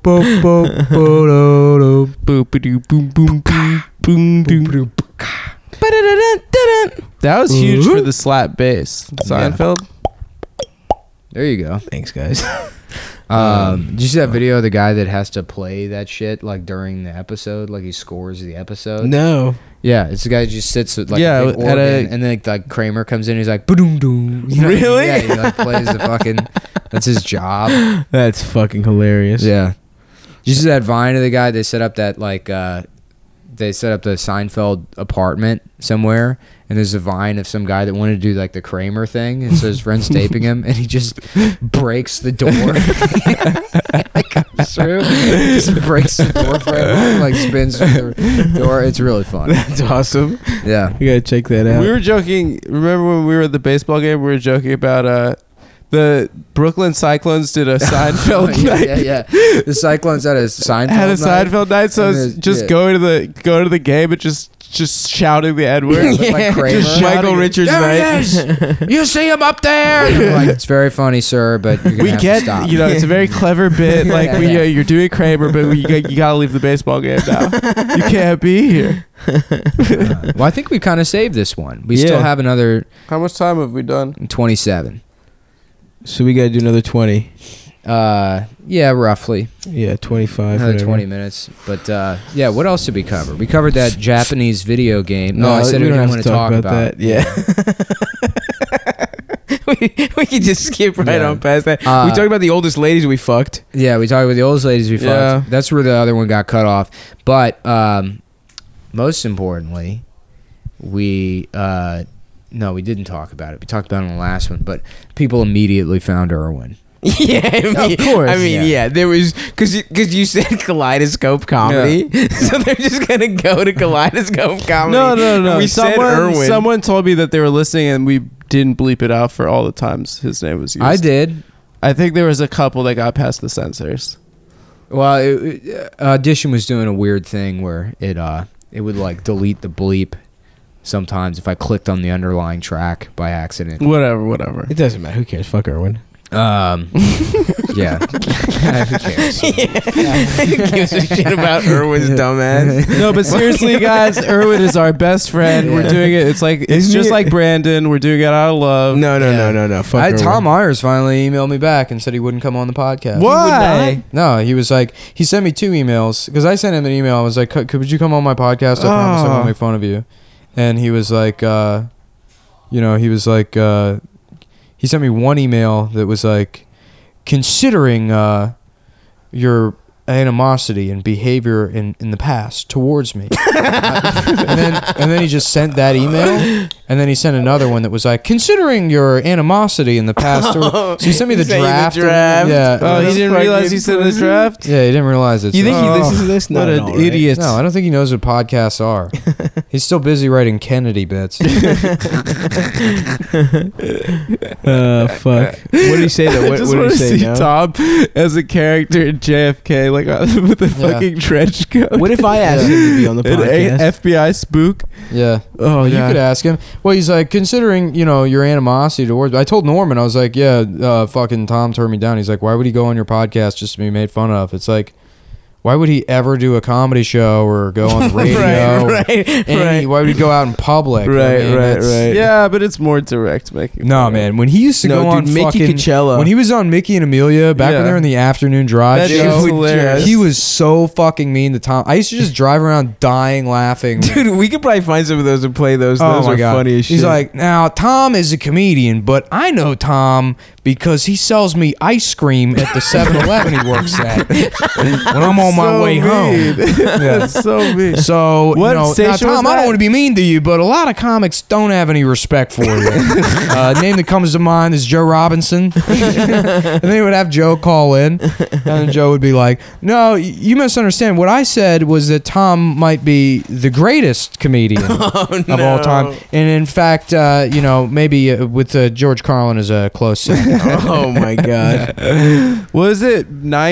Boop-a-doo, boom, boom, boom, boom, boom. That was huge for the slap bass. Seinfeld. There you go. Thanks, guys. Did you see that video of the guy that has to play that shit like during the episode, like he scores the episode? No. Yeah, it's the guy who just sits with like Yeah, a big at organ, a- and then like Kramer comes in, he's like, "Ba-doom doom." Really? Yeah, he like plays the fucking. That's his job. That's fucking hilarious. Yeah. Did you see that Vine of the guy? They set up that like they set up the Seinfeld apartment somewhere, and there's a Vine of some guy that wanted to do like the Kramer thing, and so his friend's taping him, and he just breaks the door. Comes through, just breaks the door frame, like spins through the door. It's really fun. That's awesome. Yeah. You gotta check that out. We were joking. Remember when we were at the baseball game? We were joking about the Brooklyn Cyclones did a Seinfeld night. yeah. The Cyclones had a Seinfeld Had a night. Seinfeld night, so And it's there's- just yeah. go to the game and just shouting the N word. Like Kramer. Just Michael shouting it. Richards There night. he is! You see him up there? And I'm like, it's very funny, sir, but you're gonna We have get, to stop. you know, it's a very clever bit. Like Yeah. you're doing Kramer, but you gotta leave the baseball game now. You can't be here. Well, I think we kind of saved this one. We Yeah. still have another How much time have we done? 27. So we gotta do another 20. Yeah, roughly Yeah, 25. another whatever. 20 minutes. But yeah, what else did we cover? We covered that Japanese video game. No, I said we we don't didn't have want to talk about that. Yeah. we can just skip right Yeah. on past that. Uh, we talked about the oldest ladies we fucked. Yeah, we talked about the oldest ladies we fucked. Yeah. That's where the other one got cut off. But most importantly, we no, we didn't talk about it. We talked about it in the last one, but people immediately found Irwin. Yeah, I mean, Of course. I mean, yeah, there was because you said Kaleidoscope comedy, so they're just gonna go to Kaleidoscope comedy. No. And we said Irwin. Someone told me that they were listening, and we didn't bleep it out for all the times his name was used. I did. I think there was a couple that got past the censors. Well, Audition was doing a weird thing where it would like delete the bleep sometimes if I clicked on the underlying track by accident. Whatever. It doesn't matter. Who cares? Fuck Irwin. Yeah. Who cares? Who gives a shit about Erwin's dumbass? No, but seriously, guys, Erwin is our best friend. We're doing it. It's like it's just like Brandon. We're doing it out of love. No. Fuck Tom Myers finally emailed me back and said he wouldn't come on the podcast. Why? No, he was like, he sent me 2 emails because I sent him an email. I was like, could you come on my podcast? I promise I won't make fun of you. And he was like, he sent me 1 email that was like, considering your animosity and behavior in the past towards me. and then he just sent that email, and then he sent another one that was like, considering your animosity in the past. So he sent me the draft. Yeah. Oh, he didn't realize he sent the draft? Yeah, he didn't realize it. You think he listens to this? What an idiot. No, I don't think he knows what podcasts are. He's still busy writing Kennedy bits. Fuck. What did he say though? I just What want did to he say see now? Tom as a character in JFK, like with a fucking trench coat. What if I asked him to be on the An podcast? FBI spook. Yeah. Oh, You could ask him. Well, he's like, considering, your animosity towards... I told Norman, I was like, fucking Tom turned me down. He's like, why would he go on your podcast just to be made fun of? It's like, why would he ever do a comedy show or go on the radio? right. Why would he go out in public? Right. Yeah, but it's more direct making. No, man. When he used to go on Mickey fucking... Coachella. When he was on Mickey and Amelia, back when they were in the afternoon drive That show, shit's hilarious. he was so fucking mean to Tom. I used to just drive around dying laughing. Dude, we could probably find some of those and play those. Those are funny as shit. He's like, now Tom is a comedian, but I know Tom because he sells me ice cream at the 7-Eleven he works at when I'm on my way home. That's so mean. So, What now, station was Tom, I that? don't want to be mean to you, but a lot of comics don't have any respect for you. Name that comes to mind is Joe Robinson. And they would have Joe call in, and Joe would be like, no, you misunderstand. What I said was that Tom might be the greatest comedian of all time. And in fact, maybe with George Carlin as a close second. Oh my god. Was it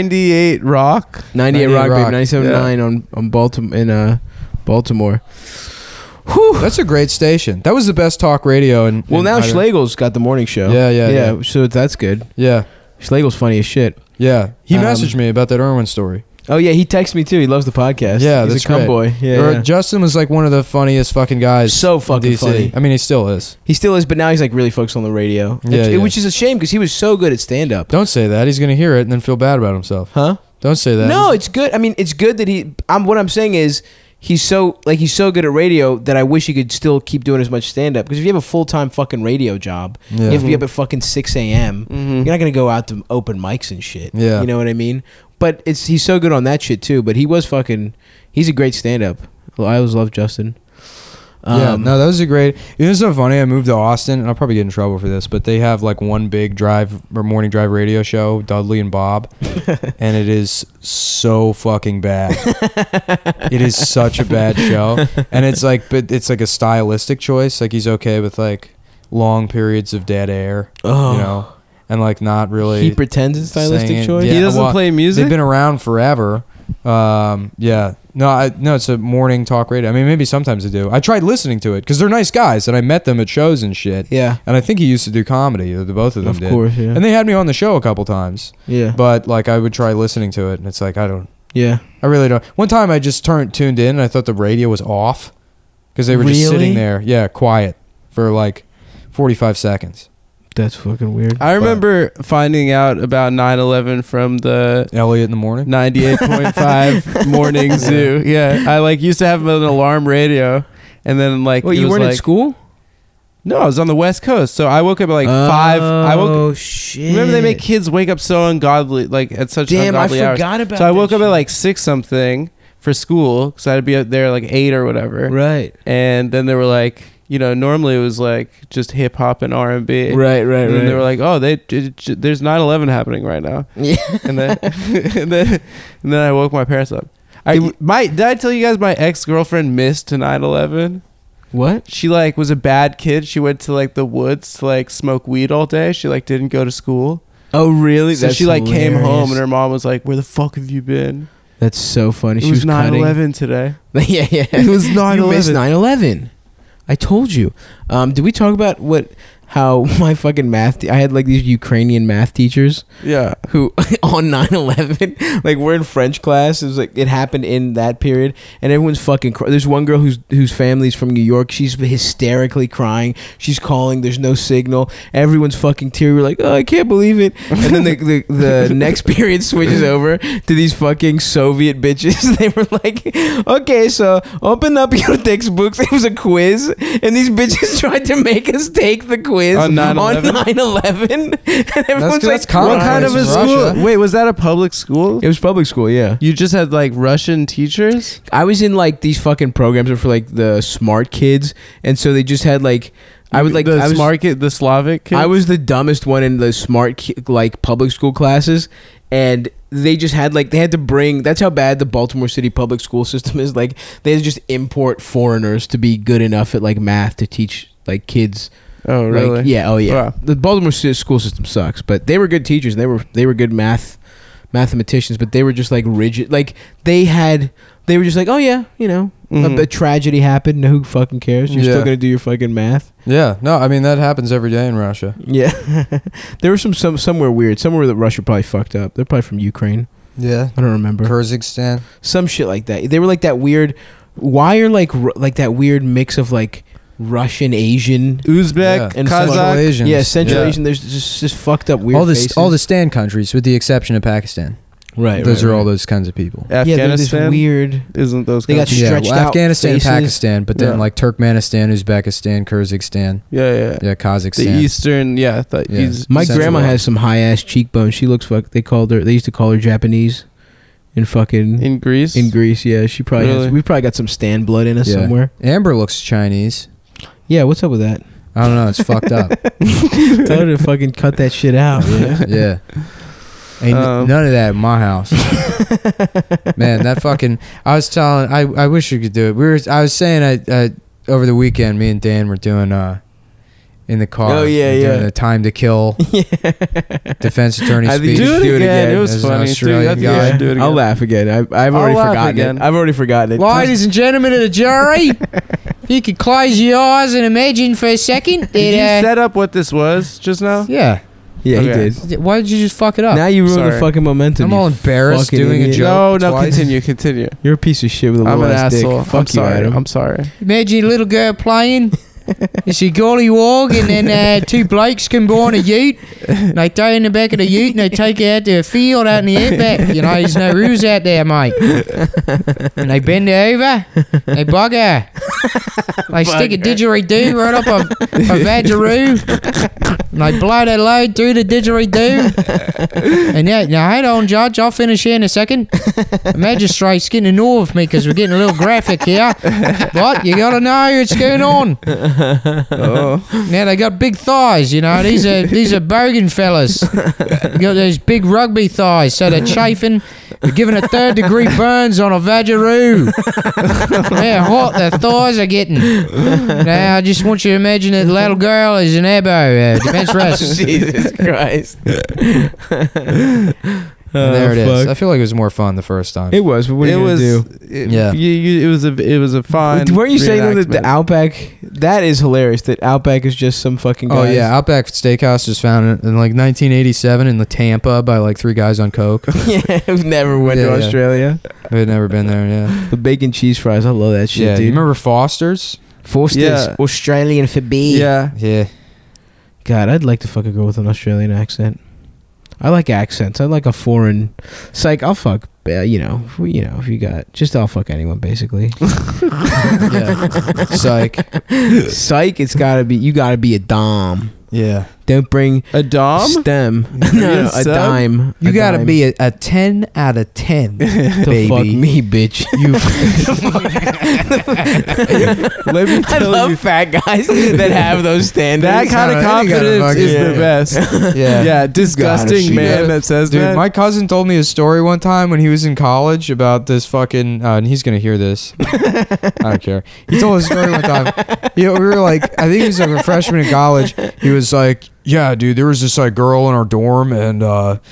98 Rock? 98 Rock, Rock, baby. 97.9 on Baltimore in Baltimore. That's a great station. That was the best talk radio. Well, now Schlegel's got the morning show. Yeah. So that's good. Yeah. Schlegel's funny as shit. Yeah. He messaged me about that Irwin story. Oh yeah, he texted me too. He loves the podcast. Yeah, he's that's a cum great. boy. Yeah. Justin was like one of the funniest fucking guys. So in fucking DC. funny. I mean, he still is. He still is, but now he's like really focused on the radio. Which is a shame because he was so good at stand up. Don't say that. He's gonna hear it and then feel bad about himself. Huh? Don't say that. No, it's good. I mean, it's good that what I'm saying is he's so good at radio that I wish he could still keep doing as much stand up. Because if you have a full time fucking radio job, you have to be up at fucking 6 a.m. You're not gonna go out to open mics and shit. Yeah. You know what I mean? But he's so good on that shit too. But he's a great stand up. I always love Justin. Yeah, no, that was a great. It was so funny. I moved to Austin, and I'll probably get in trouble for this, but they have like one big morning drive radio show, Dudley and Bob, and it is so fucking bad. It is such a bad show, and it's like a stylistic choice. Like he's okay with like long periods of dead air, and like not really. He pretends it's stylistic saying it. choice. Yeah, He doesn't play music? They've been around forever. Yeah. No, it's a morning talk radio. I mean, maybe sometimes they do. I tried listening to it because they're nice guys, and I met them at shows and shit. Yeah. And I think he used to do comedy. The both of them did. Of course, yeah. And they had me on the show a couple times. Yeah. But like, I would try listening to it, and it's like I really don't. One time I just tuned in, and I thought the radio was off because they were just sitting there, quiet for like 45 seconds. That's fucking weird. I remember finding out about 9/11 from the Elliot in the morning. 98.5 morning zoo. Yeah, I like used to have an alarm radio, and then like. Wait, it you was weren't like, at school? No, I was on the West Coast, so I woke up at like 5. I woke. Oh shit! Remember they make kids wake up so ungodly, like at such ungodly hours. forgot about. So I woke up at like 6 something for school because I had to be up there like 8 or whatever. Right. And then they were like, normally it was like just hip hop and R&B. Right. And then they were like, oh, there's 9/11 happening right now. Yeah. And then I woke my parents up. Did I tell you guys my ex-girlfriend missed 9/11? What? She like was a bad kid. She went to like the woods to like smoke weed all day. She like didn't go to school. Oh really? So she like came home and her mom was like, "Where the fuck have you been?" That's so funny. It was 9/11 today. Yeah. It was 9/11. You missed 9/11. I told you. Did we talk about how my fucking I had like these Ukrainian math teachers Yeah. who on 9/11, like we're in French class. It was like it happened in that period, and everyone's fucking. There's one girl whose family's from New York. She's hysterically crying. She's calling. There's no signal. Everyone's fucking teary. We're like, oh, I can't believe it. And then the next period switches over to these fucking Soviet bitches. They were like, okay, so open up your textbooks. It was a quiz, and these bitches tried to make us take the quiz On 9/11? 9/11. And everyone's that's like, common. What kind of a Russia. school? Wait, was that a public school? it was public school, yeah. You just had like Russian teachers? I was in like these fucking programs for like the smart kids, and so they just had like I would like the I was, smart kid, the Slavic kids? I was the dumbest one in the smart like public school classes, and they just had like they had to bring. That's how bad the Baltimore City public school system is. Like they had to just import foreigners to be good enough at like math to teach like kids. Oh, really? Like, yeah. Oh, yeah. Wow. The Baltimore City school system sucks, but they were good teachers. They were good mathematicians, but they were just like rigid. Like they were just like, oh yeah, you know, Mhm. a tragedy happened. Who fucking cares? You're still Yeah. gonna do your fucking math. Yeah, no, I mean that happens every day in Russia. Yeah. There was somewhere weird. Somewhere that Russia probably fucked up. They're probably from Ukraine. Yeah, I don't remember. Kazakhstan. Some shit like that. They were like that weird. Why are like that weird mix of like Russian, Asian, Uzbek, Yeah. and Central Kazakh. Asians. yeah, Central Yeah. Asian. There's just fucked up weird all the faces. all the Stan countries, with the exception of Pakistan. right. Those right, are all right. those kinds of people. Yeah, they're this Afghanistan weird. isn't those They got countries? stretched out Afghanistan faces. and Pakistan, but then Yeah. like Turkmenistan, Uzbekistan, Kyrgyzstan, yeah. yeah, Kazakhstan. The Eastern, yeah. Yeah. My Central grandma Asia. has some high ass cheekbones. She looks fuck. They used to call her Japanese. In fucking in Greece. in Greece, yeah. She probably Really? we probably got some Stan blood in us Yeah. somewhere. Amber looks Chinese. Yeah, what's up with that? I don't know. It's fucked up. Tell her to fucking cut that shit out. Yeah. Yeah. Ain't none of that in my house. Man, that fucking. I was telling. I wish you could do it. I was saying. Over the weekend, me and Dan were doing in the car. Oh, yeah, we're doing yeah. a Time to Kill defense attorney I think speech. you do it should again. It As was an funny. Dude, Australian I think guy. I should do it again. I'll laugh again. I've already laugh forgotten again. it. I've already forgotten it. Ladies and gentlemen of the jury, you could close your eyes and imagine for a second Did you that. set up what this was just now? Yeah. Yeah, he Okay. did. Why did you just fuck it up? Now you ruined the Sorry. fucking momentum. I'm you all embarrassed fucking doing a idiot. joke. No, twice. continue. You're a piece of shit with a I'm little an ass asshole. dick. Fuck I'm you, sorry. Adam. I'm sorry. Imagine a little girl playing. You see gollywog, and then two blokes come by on a ute. And they throw in the back of the ute, and they take her out to a field out in the outback. You know, there's no rules out there, mate. And they bend her over, they bug her. They stick a didgeridoo right up a vagaroo. And they blow that load through the didgeridoo. And now, hold on, Judge, I'll finish here in a second. The magistrate's getting annoyed with me because we're getting a little graphic here. But you got to know what's going on. Oh. Now they got big thighs, you know. These are bogan fellas. They got those big rugby thighs, so they're chafing. They're giving a 3rd-degree burns on a vagaroo. How hot their thighs are getting. Now I just want you to imagine that the little girl is an abo, defense rest. Jesus Christ. There it is. fuck. I feel like it was more fun the first time. It was, but what are you gonna do? Yeah. It was a fine. Weren't you saying though that the reenactment. Outback? That is hilarious. That Outback is just some fucking. Oh guys. yeah, Outback Steakhouse was founded in like 1987 in the Tampa by like 3 guys on coke. Yeah, who never went to Yeah, yeah. Australia. They'd never been there. Yeah. The bacon cheese fries. I love that shit, Yeah. dude. You remember Foster's? Foster's Yeah. Australian for beer. Yeah. Yeah. God, I'd like to fuck a girl with an Australian accent. I like accents. I like a foreign. Psych. I'll fuck. If you got just, I'll fuck anyone basically. Yeah. Psych. Psych. It's gotta be. You gotta be a dom. Yeah. Don't bring A dom? stem. You no, a sub? dime. You A gotta dime. be a 10 out of 10, To baby. fuck me, bitch. You. Let me I tell love you. fat guys that have those standards. That kind of You gotta confidence fucking- is the yeah. best. Yeah. Yeah, disgusting shoot man it. that says Dude, that. my cousin told me a story one time when he was in college about this fucking, and he's gonna hear this. I don't care. He told a story one time. We were like, I think he was like a freshman in college. He was like, yeah, dude, there was this like girl in our dorm, and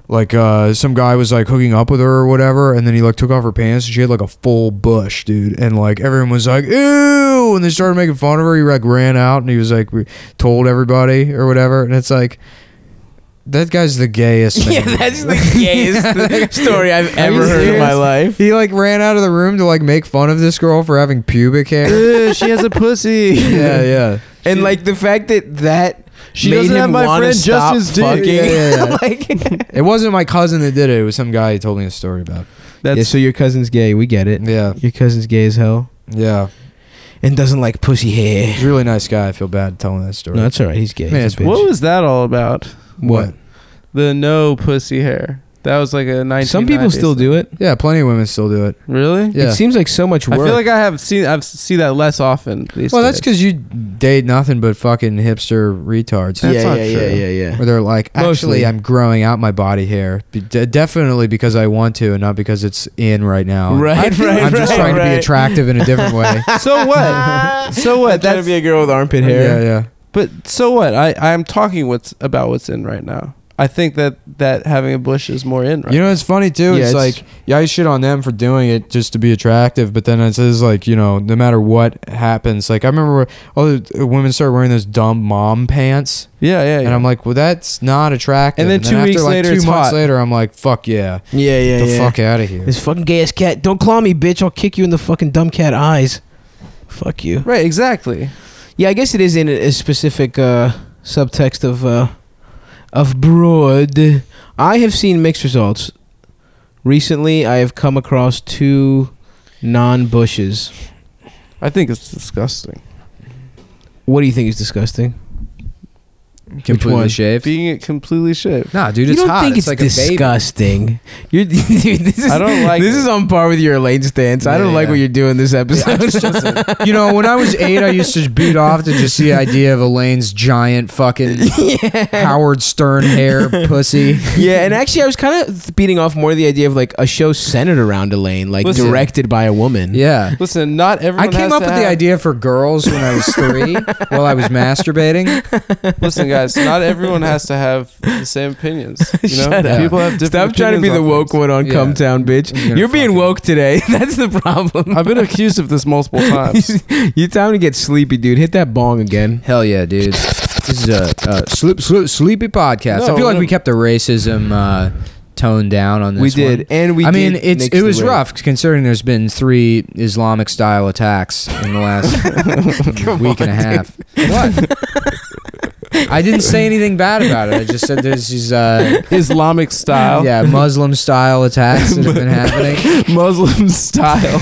like some guy was like hooking up with her or whatever, and then he like took off her pants and she had like a full bush, dude, and like everyone was like ew, and they started making fun of her. He like ran out and he was like told everybody or whatever, and it's like, that guy's the gayest man. Yeah, that's the gayest story I've ever heard in my life. He like ran out of the room to like make fun of this girl for having pubic hair. She has a pussy. Yeah. And like the fact that She made doesn't him have my wanna friend stop Justin's dick. fucking. Yeah. Like, It wasn't my cousin that did it. It was some guy who told me a story about. That's yeah, so your cousin's gay. We get it. Yeah. Your cousin's gay as hell Yeah. and doesn't like pussy hair. He's a really nice guy. I feel bad telling that story. No, that's all right. He's gay. Man, He's a it's- bitch. what was that all about? What? The no pussy hair. That was like a 1990s. Some people still do it. Yeah, plenty of women still do it. Really? Yeah. It seems like so much work. I feel like I've seen that less often these Well, that's days. because you date nothing but fucking hipster retards. That's not true. yeah. Where they're like, actually, Mostly. I'm growing out my body hair. Definitely because I want to and not because it's in right now. Right, I'm just trying to be attractive in a different way. So what? So what? Trying to be a girl with armpit hair. Yeah. But so what? I'm talking about what's in right now. I think that having a bush is more in right You know, it's funny too. Yeah, it's it's- like, yeah, I shit on them for doing it just to be attractive, but then it says like, you know, no matter what happens, like I remember where all the women started wearing those dumb mom pants, Yeah. and I'm like, well, that's not attractive. And then 2 after weeks like later, 2 it's months hot. later, I'm like, fuck yeah, Yeah. get the fuck out of here. This fucking gay ass cat. Don't claw me, bitch. I'll kick you in the fucking dumb cat eyes. Fuck you. right, exactly. Yeah, I guess it is in a specific subtext of broad. I have seen mixed results. Recently, I have come across 2 non-bushes. I think it's disgusting. What do you think is disgusting? Completely one? shaved. Being it completely shaved. Nah, dude, You it's don't hot. think it's like a baby. disgusting? Dude, this is, I don't like This it. is on par with your Elaine stance. I don't Yeah, like yeah. what you're doing this episode. You know, when I was 8, I used to beat off to just the idea of Elaine's giant fucking Howard Stern hair pussy. Yeah, and actually, I was kind of beating off more the idea of like a show centered around Elaine, like Listen. directed by a woman. Yeah. Listen, not I everyone came has up to with the idea for girls when I was 3 while I was masturbating. Listen, guys, not everyone has to have the same opinions. You know, Shut up. people have different. Stop trying to be the opinions on woke things. one on Yeah. Cumtown, bitch. I'm gonna You're being fucking- woke today. That's the problem. I've been accused of this multiple times. You time to get sleepy, dude. Hit that bong again. Hell yeah, dude. This is a sleepy podcast. No, I feel like no. we kept the racism toned down on this We did, one. and we. I mean, did nix it was the rape. rough considering there's been 3 Islamic style attacks in the last week and a half. What? I didn't say anything bad about it. I just said there's these Islamic style. yeah, Muslim style attacks that have been happening. Muslim style.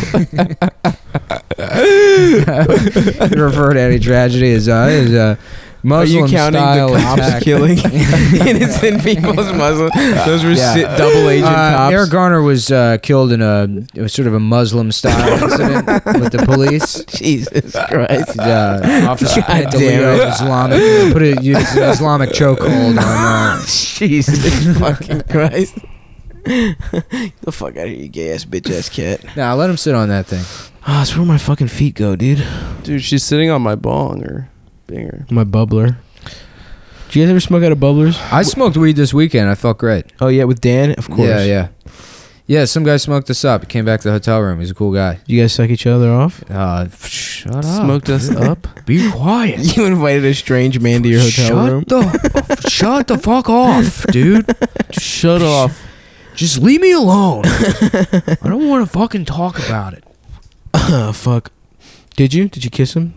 You refer to any tragedy as Are Muslim you counting style the cops attack. killing innocent people's Muslim? Those were Yeah. double agent cops. Eric Garner was killed in it was sort of a Muslim style incident with the police. Jesus Christ. Officer God damn Pantaleo it. Islamic put an Islamic chokehold on. Jesus fucking Christ. Get the fuck out of here, you gay ass bitch ass cat. Nah, let him sit on that thing. Ah, that's where my fucking feet go, dude. Dude, she's sitting on my bong or binger. My bubbler. Did you guys ever smoke out of bubblers? I smoked weed this weekend. I felt great. Oh yeah, with Dan, of course. Yeah. Some guy smoked us up. He came back to the hotel room. He's a cool guy. You guys suck each other off? Shut up. Smoked us up. Be quiet. You invited a strange man to your hotel room? Shut the fuck off, dude. Shut off. Just leave me alone. I don't want to fucking talk about it. Oh fuck. Did you kiss him?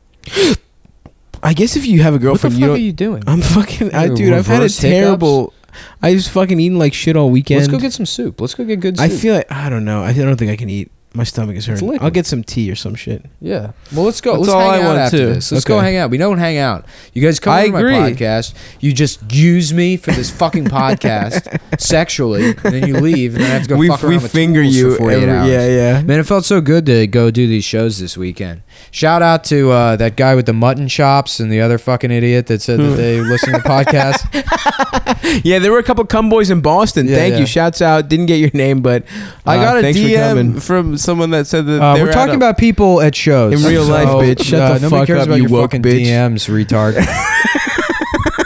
I guess if you have a What the girlfriend, fuck you are don't. you doing? I'm fucking. Your Dude, I've had a reverse hiccups? terrible. I was fucking eating like shit all weekend. Let's go get some soup. Let's go get good soup. I feel like I don't know. I don't think I can eat. My stomach is hurting. liquid. I'll get some tea or some shit. Yeah. Well, let's go. That's Let's all hang I out want, after too. this. Let's go Okay. hang out. We don't hang out. You guys come I on my agree. podcast. You just use me for this fucking podcast sexually, and then you leave, and then I have to go We fuck around with finger tools you for 48 every, hours. yeah. Man, it felt so good to go do these shows this weekend. Shout out to that guy with the mutton chops and the other fucking idiot that said that they listen to podcasts. Yeah, there were a couple cum boys in Boston. Yeah, Thank yeah. you. Shouts out. Didn't get your name, but I got a thanks for coming. DM from someone that said that they We're were talking about people at shows. In real life, bitch. Shut the nobody fuck cares up, about you your woke fucking bitch. DMs, retard.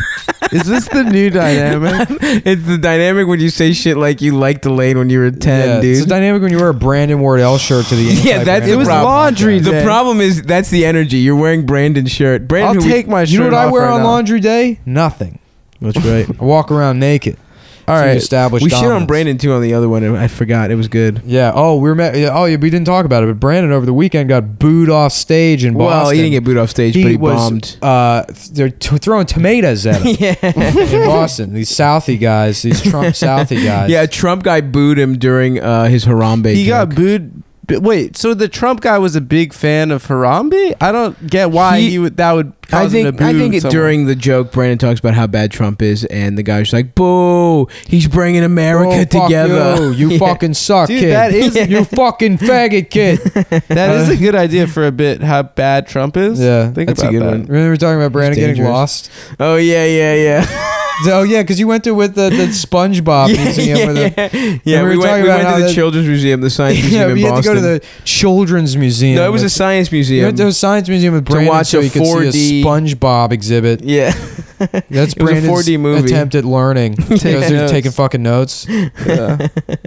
Is this the new dynamic? It's the dynamic when you say shit like you liked Elaine when you were 10, Yeah, dude. it's the dynamic when you wear a Brandon Wardell shirt to the Yeah, that's it the was problem. laundry The day. problem is that's the energy. You're wearing Brandon's shirt. Brandon, I'll take my shirt You know what I off wear right on now. laundry day? Nothing. That's right. I walk around naked. All So you right. establish We shit on dominance. Brandon too on the other one. I forgot. It was good. Yeah. Oh, we didn't talk about it, but Brandon over the weekend got booed off stage in Boston. Well, he didn't get booed off stage, but he bombed. They're throwing tomatoes at him Yeah. in Boston. These Southie guys, these Trump Southie guys. Yeah, a Trump guy booed him during his Harambe He joke. got booed. Wait, so the Trump guy was a big fan of Harambe? I don't get why that would cause him to boo I think someone. during the joke, Brandon talks about how bad Trump is, and the guy's like, "Boo! He's bringing America Oh, fuck together." You Yeah. fucking suck, Dude, kid. that is- you fucking faggot, kid. That is a good idea for a bit. How bad Trump is. Yeah, think that's a about good that. one. Remember we were talking about Brandon getting dangerous. lost? Oh yeah. Oh yeah, because you went to with the SpongeBob museum. With the, yeah. we We were went talking about to how the that- Children's Museum, the Science yeah, Museum we in had Boston. to go to the Children's Museum. No, it was a science You museum. went to a science museum with Brandon watch so a you could see 4D a SpongeBob exhibit. Yeah. That's It was a Brandon's 4D movie. attempt at learning. Because they're notes. taking fucking notes. Yeah.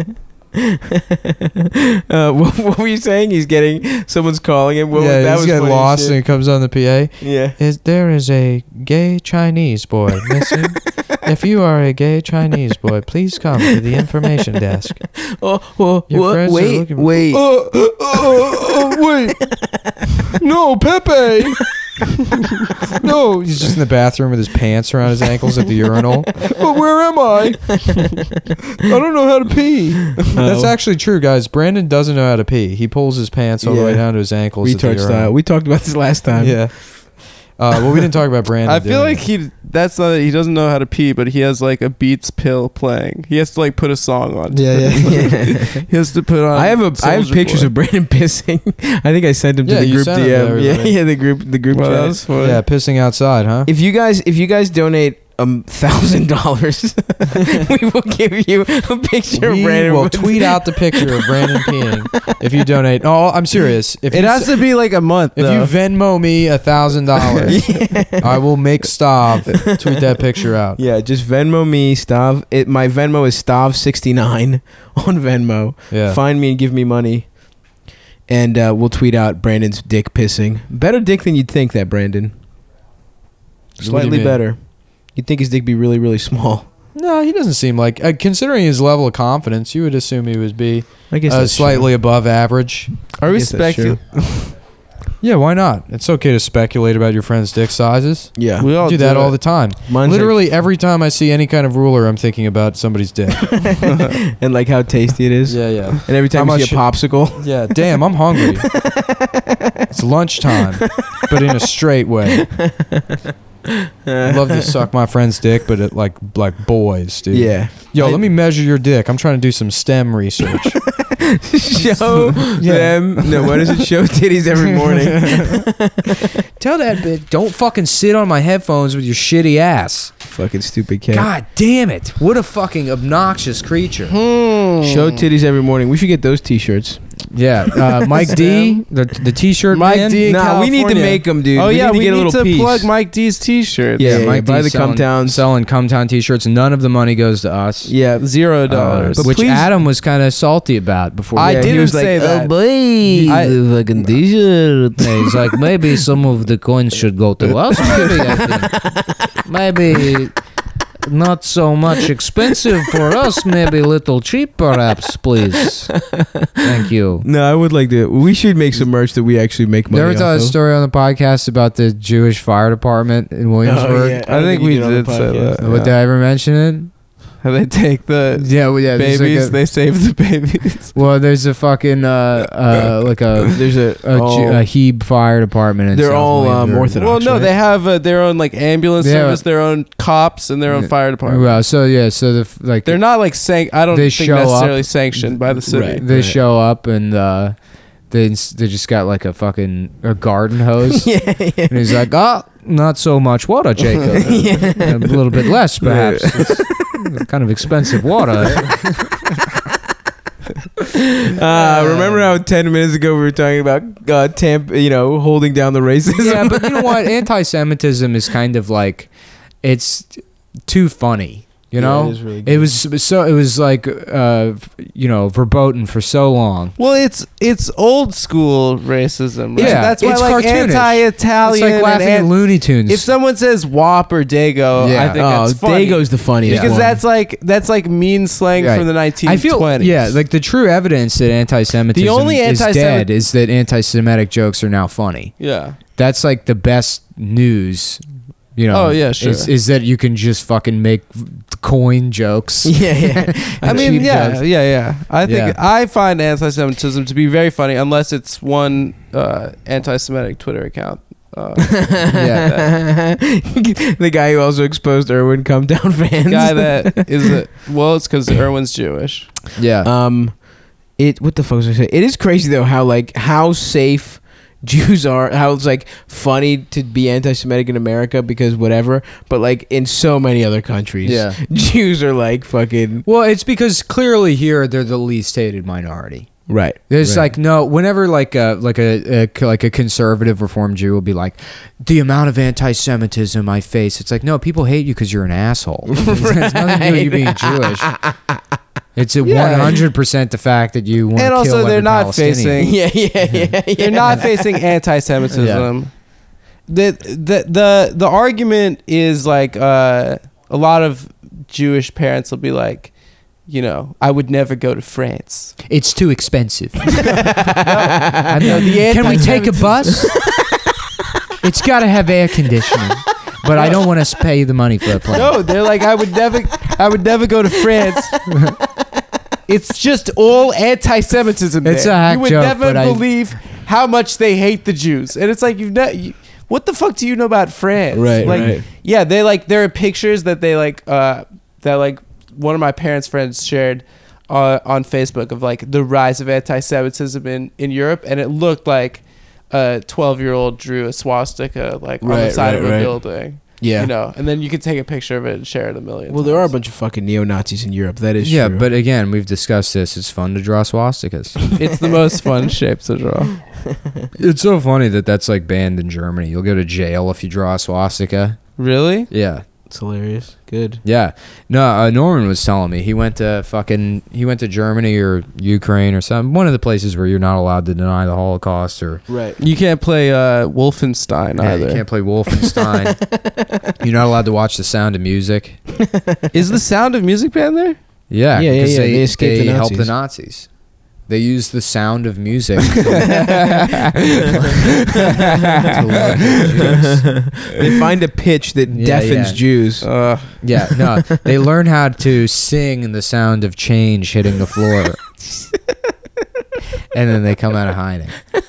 What were you saying? He's getting someone's calling him. Well, Yeah, that he's was getting funny as lost shit. and he comes on the PA. Yeah. There is a gay Chinese boy missing. If you are a gay Chinese boy, please come to the information desk. Oh, Your friends are wait, looking- wait. Wait. No, Pepe. No, he's just in the bathroom with his pants around his ankles at the urinal. But where am I? I don't know how to pee. That's actually true, guys. Brandon doesn't know how to pee. He pulls his pants all the way Yeah. down to his ankles. at the Retard urinal. style. We talked about this last time. Yeah. Well, we didn't talk about Brandon. I feel doing like it. that's not that he doesn't know how to pee, but he has like a Beats pill playing. He has to like put a song on. Yeah. He has to put on. I have Soulja pictures Boy. of Brandon pissing. I think I sent him to Yeah, the you group sent 'em to DM. everybody. Yeah, the group Well, that chat. was funny. Yeah, pissing outside, huh? If you guys donate $1,000, we will give you a picture of We Brandon. will tweet out the picture of Brandon peeing if you donate. Oh, I'm serious. If It you has to be like a month. If though. you Venmo me $1,000, I will make Stav tweet that picture out. Yeah, just Venmo me, Stav. My Venmo is Stav69 on Venmo. Yeah. Find me and give me money. And we'll tweet out Brandon's dick pissing. Better dick than you'd think that, Brandon. What do you Slightly mean? better. You'd think his dick be really, really small. No, he doesn't seem like. Considering his level of confidence, you would assume he would be I guess that's slightly above average. Are I we guess that's true. Yeah, why not? It's okay to speculate about your friend's dick sizes. Yeah. We I all do that it. all the time. Mine's Literally every time I see any kind of ruler, I'm thinking about somebody's dick. like, and like how tasty it is. Yeah, yeah. And every time How you see a popsicle. Yeah, damn, I'm hungry. It's lunchtime, but in a straight way. I'd love to suck my friend's dick, but it like boys, dude. Yeah. Yo, let me measure your dick. I'm trying to do some STEM research. Show them. No, what does it? Show titties every morning. Tell that bitch, don't fucking sit on my headphones with your shitty ass. Fucking stupid cat. God damn it. What a fucking obnoxious creature. Show titties every morning. We should get those t-shirts. Yeah, Mike D, the t-shirt Mike man. D in Nah, we need to California. make them, dude. Oh we yeah, need to we get a need little to piece. plug Mike D's t-shirt. Yeah, Mike buy D's the Come Towns. selling Come Town t-shirts. None of the money goes to us. Yeah. $0. But Which please- Adam was kind of salty about before. I Yeah, he didn't was like, say that. Oh boy, I- the fucking t-shirt. He's like, maybe some of the coins should go to us. Maybe, I think. Maybe not so much expensive for us. Maybe a little cheap, perhaps, please. Thank you. No, I would like to. We should make some merch that we actually make money Did I ever tell off a of. story on the podcast about the Jewish fire department in Williamsburg? yeah. I think we you on the did say podcast. that. What, did I ever mention it? How they take the Yeah, well, yeah. there's babies, like a- they save the babies. well, there's a fucking like a There's a. a Hebe fire department. In They're South all, Williamsburg. Orthodox. Well, no, right? they have their own like ambulance Yeah. service, their own cops, and their own fire department. Well, so yeah, so the like They're not like I don't They think show up. necessarily sanctioned by the city. Right. they show up and they just got like a garden hose. yeah, yeah. And he's like, oh, not so much water, Jacob. A little bit less, perhaps. It's kind of expensive water. Remember how 10 minutes ago we were talking about Tampa, holding down the racism? Yeah, but you know what? Anti-Semitism is kind of like, it's too funny. You know, it is really good. it was like verboten for so long. Well, it's old school racism. Right? Yeah, that's why it's like cartoonish. anti-Italian. It's like laughing at Looney Tunes. If someone says "wop" or "dago," Yeah. I think that's funny. Dago's the funniest because one. that's like mean slang Right. from the 1920s. I feel like the true evidence that anti-Semitism The only is anti-Semitic- dead is that anti-Semitic jokes are now funny. yeah. That's like the best news. You know, Oh, yeah, sure. Is that you can just fucking make coin jokes. Yeah. I mean, cheap yeah, jokes. yeah. I think Yeah. I find anti-Semitism to be very funny, unless it's one anti-Semitic Twitter account. Yeah. The guy who also exposed Irwin Come Down fans. Guy that is it's because Irwin's Jewish. Yeah. What the fuck was I saying? It is crazy though how safe Jews are, how it's like funny to be anti-Semitic in America because whatever, but like in so many other countries, Yeah. Jews are like fucking Well, it's because clearly here they're the least hated minority. right. There's right. like no whenever like a conservative reform Jew will be like the amount of anti-Semitism I face. It's like no, people hate you because you're an asshole. It has nothing to do with you being Jewish. It's 100% the fact that you want to And kill also, every they're not Palestinian. facing. They're not facing anti-Semitism. The argument is like a lot of Jewish parents will be like, I would never go to France. It's too expensive. The Can we take a bus? It's got to have air conditioning, but I don't want to pay the money for a plane. No, they're like, I would never go to France. It's just all anti-Semitism. It's there. a hack You would joke, never but believe how much they hate the Jews, and it's like what the fuck do you know about France? Right, like, right. Yeah, there are pictures that they that one of my parents' friends shared on Facebook of like the rise of anti-Semitism in Europe, and it looked like a 12-year-old drew a swastika on the side of a building. Yeah. And then you can take a picture of it and share it a million Well, there are a times. bunch of fucking neo-Nazis in Europe. That is Yeah, true. but again, we've discussed this. It's fun to draw swastikas. It's the most fun shape to draw. It's so funny that that's like banned in Germany. You'll go to jail if you draw a swastika. Really? Yeah. it's hilarious. Good. Yeah. No, Norman was telling me he went to Germany or Ukraine or something. One of the places where you're not allowed to deny the Holocaust or Right. You can't play Wolfenstein either. you can't play Wolfenstein. You're not allowed to watch The Sound of Music. Is the Sound of Music band there? Yeah, Yeah, because They escaped the helped the Nazis. Nazis. They used the sound of music. They find a pitch that Yeah, deafens yeah. Jews. Yeah, no, they learn how to sing the sound of change hitting the floor, and then they come out of hiding.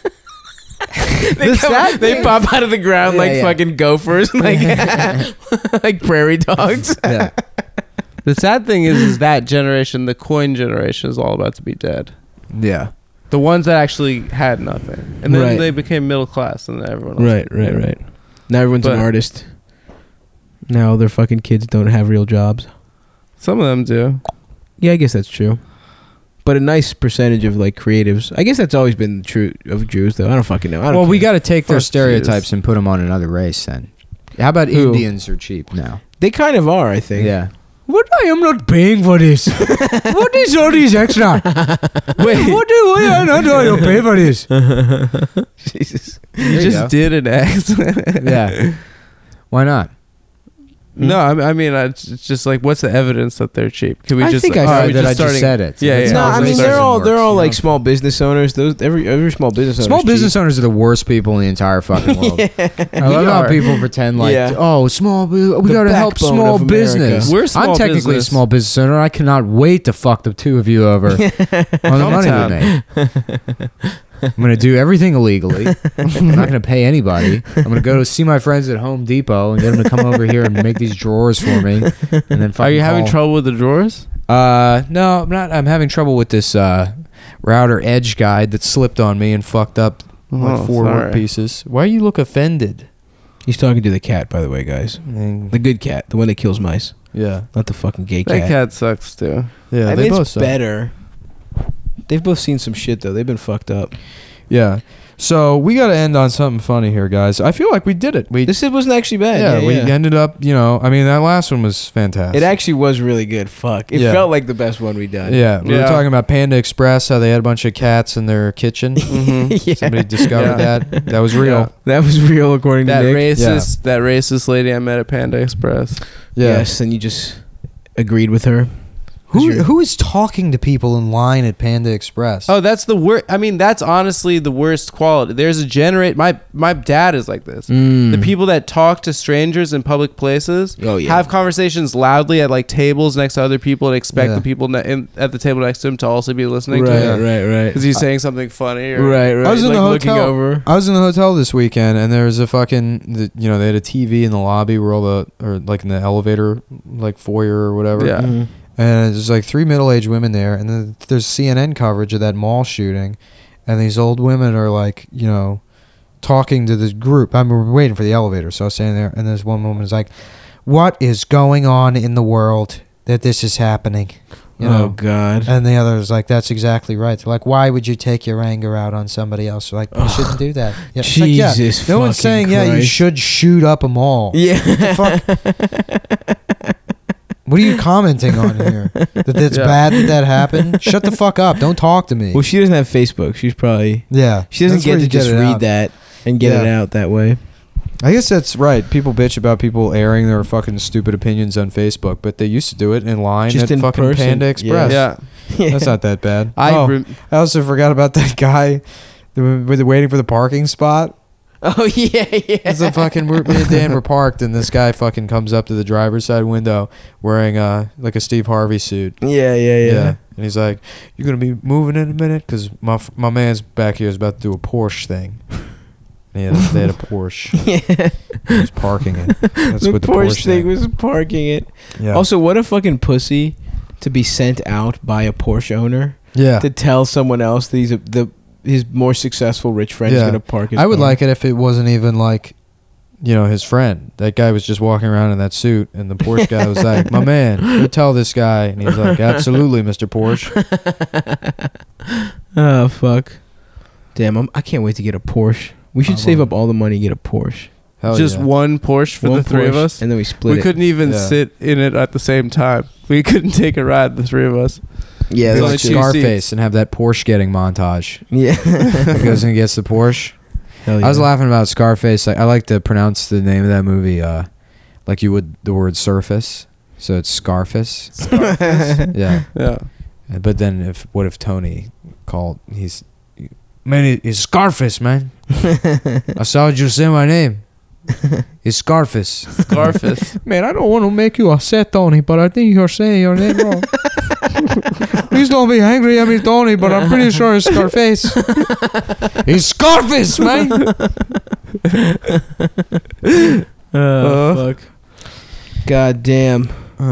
They pop out of the ground Yeah, like yeah. fucking gophers, like like prairie dogs. Yeah. The sad thing is that generation, the coin generation, is all about to be dead. Yeah. The ones that actually had nothing. And then Right. they became middle class and then everyone else. Right. Now everyone's an But- artist. Now their fucking kids don't have real jobs. Some of them do. Yeah, I guess that's true. But a nice percentage of like creatives. I guess that's always been true of Jews, though. I don't fucking know. I don't Well, we care. got to take their Fuck stereotypes Jews. and put them on another race then. How about Who? Indians are cheap now? They kind of are, I think. Yeah. What? I am not paying for this. What is all these extra? Wait, why am not going to pay for this? Jesus. You just did an accident. Yeah. Why not? No, I mean, it's just like, what's the evidence that they're cheap? Can we I just think like, I are said we that I starting- just said it. Yeah, That's yeah. No, how I mean racism they're all works, like you know? small business owners. Those every small business owner. Small business owners are the worst people in the entire fucking world. I love how are. people pretend like, Yeah. oh, we The got to help backbone small of America. business. We're small I'm technically business. a small business owner. I cannot wait to fuck the two of you over on the money we make. I'm going to do everything illegally. I'm not going to pay anybody. I'm going to go to see my friends at Home Depot and get them to come over here and make these drawers for me. And then fucking Are you having call- trouble with the drawers? No, I'm not. I'm having trouble with this router edge guide that slipped on me and fucked up like Oh, 4 sorry. work pieces. Why you look offended? He's talking to the cat, by the way, guys. The good cat, the one that kills mice, Yeah, not the fucking gay That cat. cat sucks too. yeah. I they mean, both it's suck. better. They've both seen some shit though. They've been fucked up. Yeah. So we got to end on something funny here, guys. I feel like we did it. This wasn't actually bad. We ended up, I mean, that last one was fantastic. It actually was really good. Fuck. It felt like the best one we done. Yeah. We were talking about Panda Express, how they had a bunch of cats in their kitchen. Somebody discovered that. That was real. Yeah. That was real, according to Nick. That racist lady I met at Panda Express. Yeah. Yes, and you just agreed with her. Who is talking to people in line at Panda Express? Oh, that's the worst. I mean, that's honestly the worst quality. There's a my dad is like this. The people that talk to strangers in public places have conversations loudly at like tables next to other people and expect the people at the table next to him to also be listening to him. Right. Because he's saying something funny. Or, Right. I was in like the looking hotel. over. I was in the hotel this weekend, and there was a fucking, they had a TV in the lobby where or like in the elevator, like foyer or whatever. Yeah. Mm-hmm. And there's like 3 middle-aged women there, and then there's CNN coverage of that mall shooting, and these old women are like, talking to this group. We're waiting for the elevator, so I was standing there, and this one woman is like, "What is going on in the world that this is happening?" Oh God! And the other is like, "That's exactly right." They're like, "Why would you take your anger out on somebody else?" They're like, "You shouldn't do that." Yeah, it's Jesus, like, no one's saying, Christ. you should shoot up a mall. Yeah. What the fuck? What are you commenting on here? That it's bad that happened? Shut the fuck up. Don't talk to me. Well, she doesn't have Facebook. She's probably she doesn't that's get where to you just it read out. that and get it out that way. I guess that's right. People bitch about people airing their fucking stupid opinions on Facebook, but they used to do it in line Just at in fucking person. Panda Express. Yeah. That's not that bad. I I also forgot about that guy with waiting for the parking spot. Oh yeah. It's a fucking, me and Dan were parked, and this guy fucking comes up to the driver's side window wearing like a Steve Harvey suit. Yeah. And he's like, "You're gonna be moving in a minute, because my man's back here is about to do a Porsche thing." Yeah, they had a Porsche. He was parking it. That's the what the Porsche thing thing was parking it. Yeah. Also, what a fucking pussy to be sent out by a Porsche owner Yeah. to tell someone else that his more successful rich friend is gonna park his I would car. like it if it wasn't even like, his friend. That guy was just walking around in that suit, and the Porsche guy was like, "My man, go tell this guy." And he's like, "Absolutely, Mr. Porsche." Oh fuck! Damn, I can't wait to get a Porsche. We should save up all the money and get a Porsche. Hell just yeah. one Porsche for One the three of Porsche, us. and then we split We it. couldn't even Yeah. sit in it at the same time. We couldn't take a ride, the three of us. Yeah, There's Be only like two Scarface seats. and have that Porsche getting montage. yeah. He goes and gets the Porsche. Hell yeah. I was laughing about Scarface. I like to pronounce the name of that movie like you would the word surface. So it's Scarface. Yeah. Yeah. But then what if Tony called? Man, it's Scarface, man. I saw you say my name. It's Scarface. Scarface. Man, I don't want to make you upset, Tony, but I think you're saying your name wrong. Please don't be angry at me, Tony, but I'm pretty sure it's Scarface. It's Scarface, man. Fuck. God damn.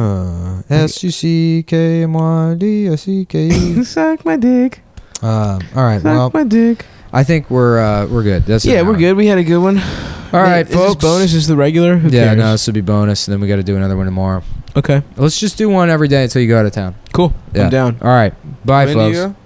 SUCKMYDSEKE. Suck my dick. All right, well, Suck my dick. I think we're good. That's an We're hour. good. We had a good one. All right, is this folks. bonus? Is the regular? Who Yeah, cares? no, this would be bonus, and then we got to do another one tomorrow. Okay. Let's just do one every day until you go out of town. Cool. Yeah. I'm down. All right, bye, When do you folks. go?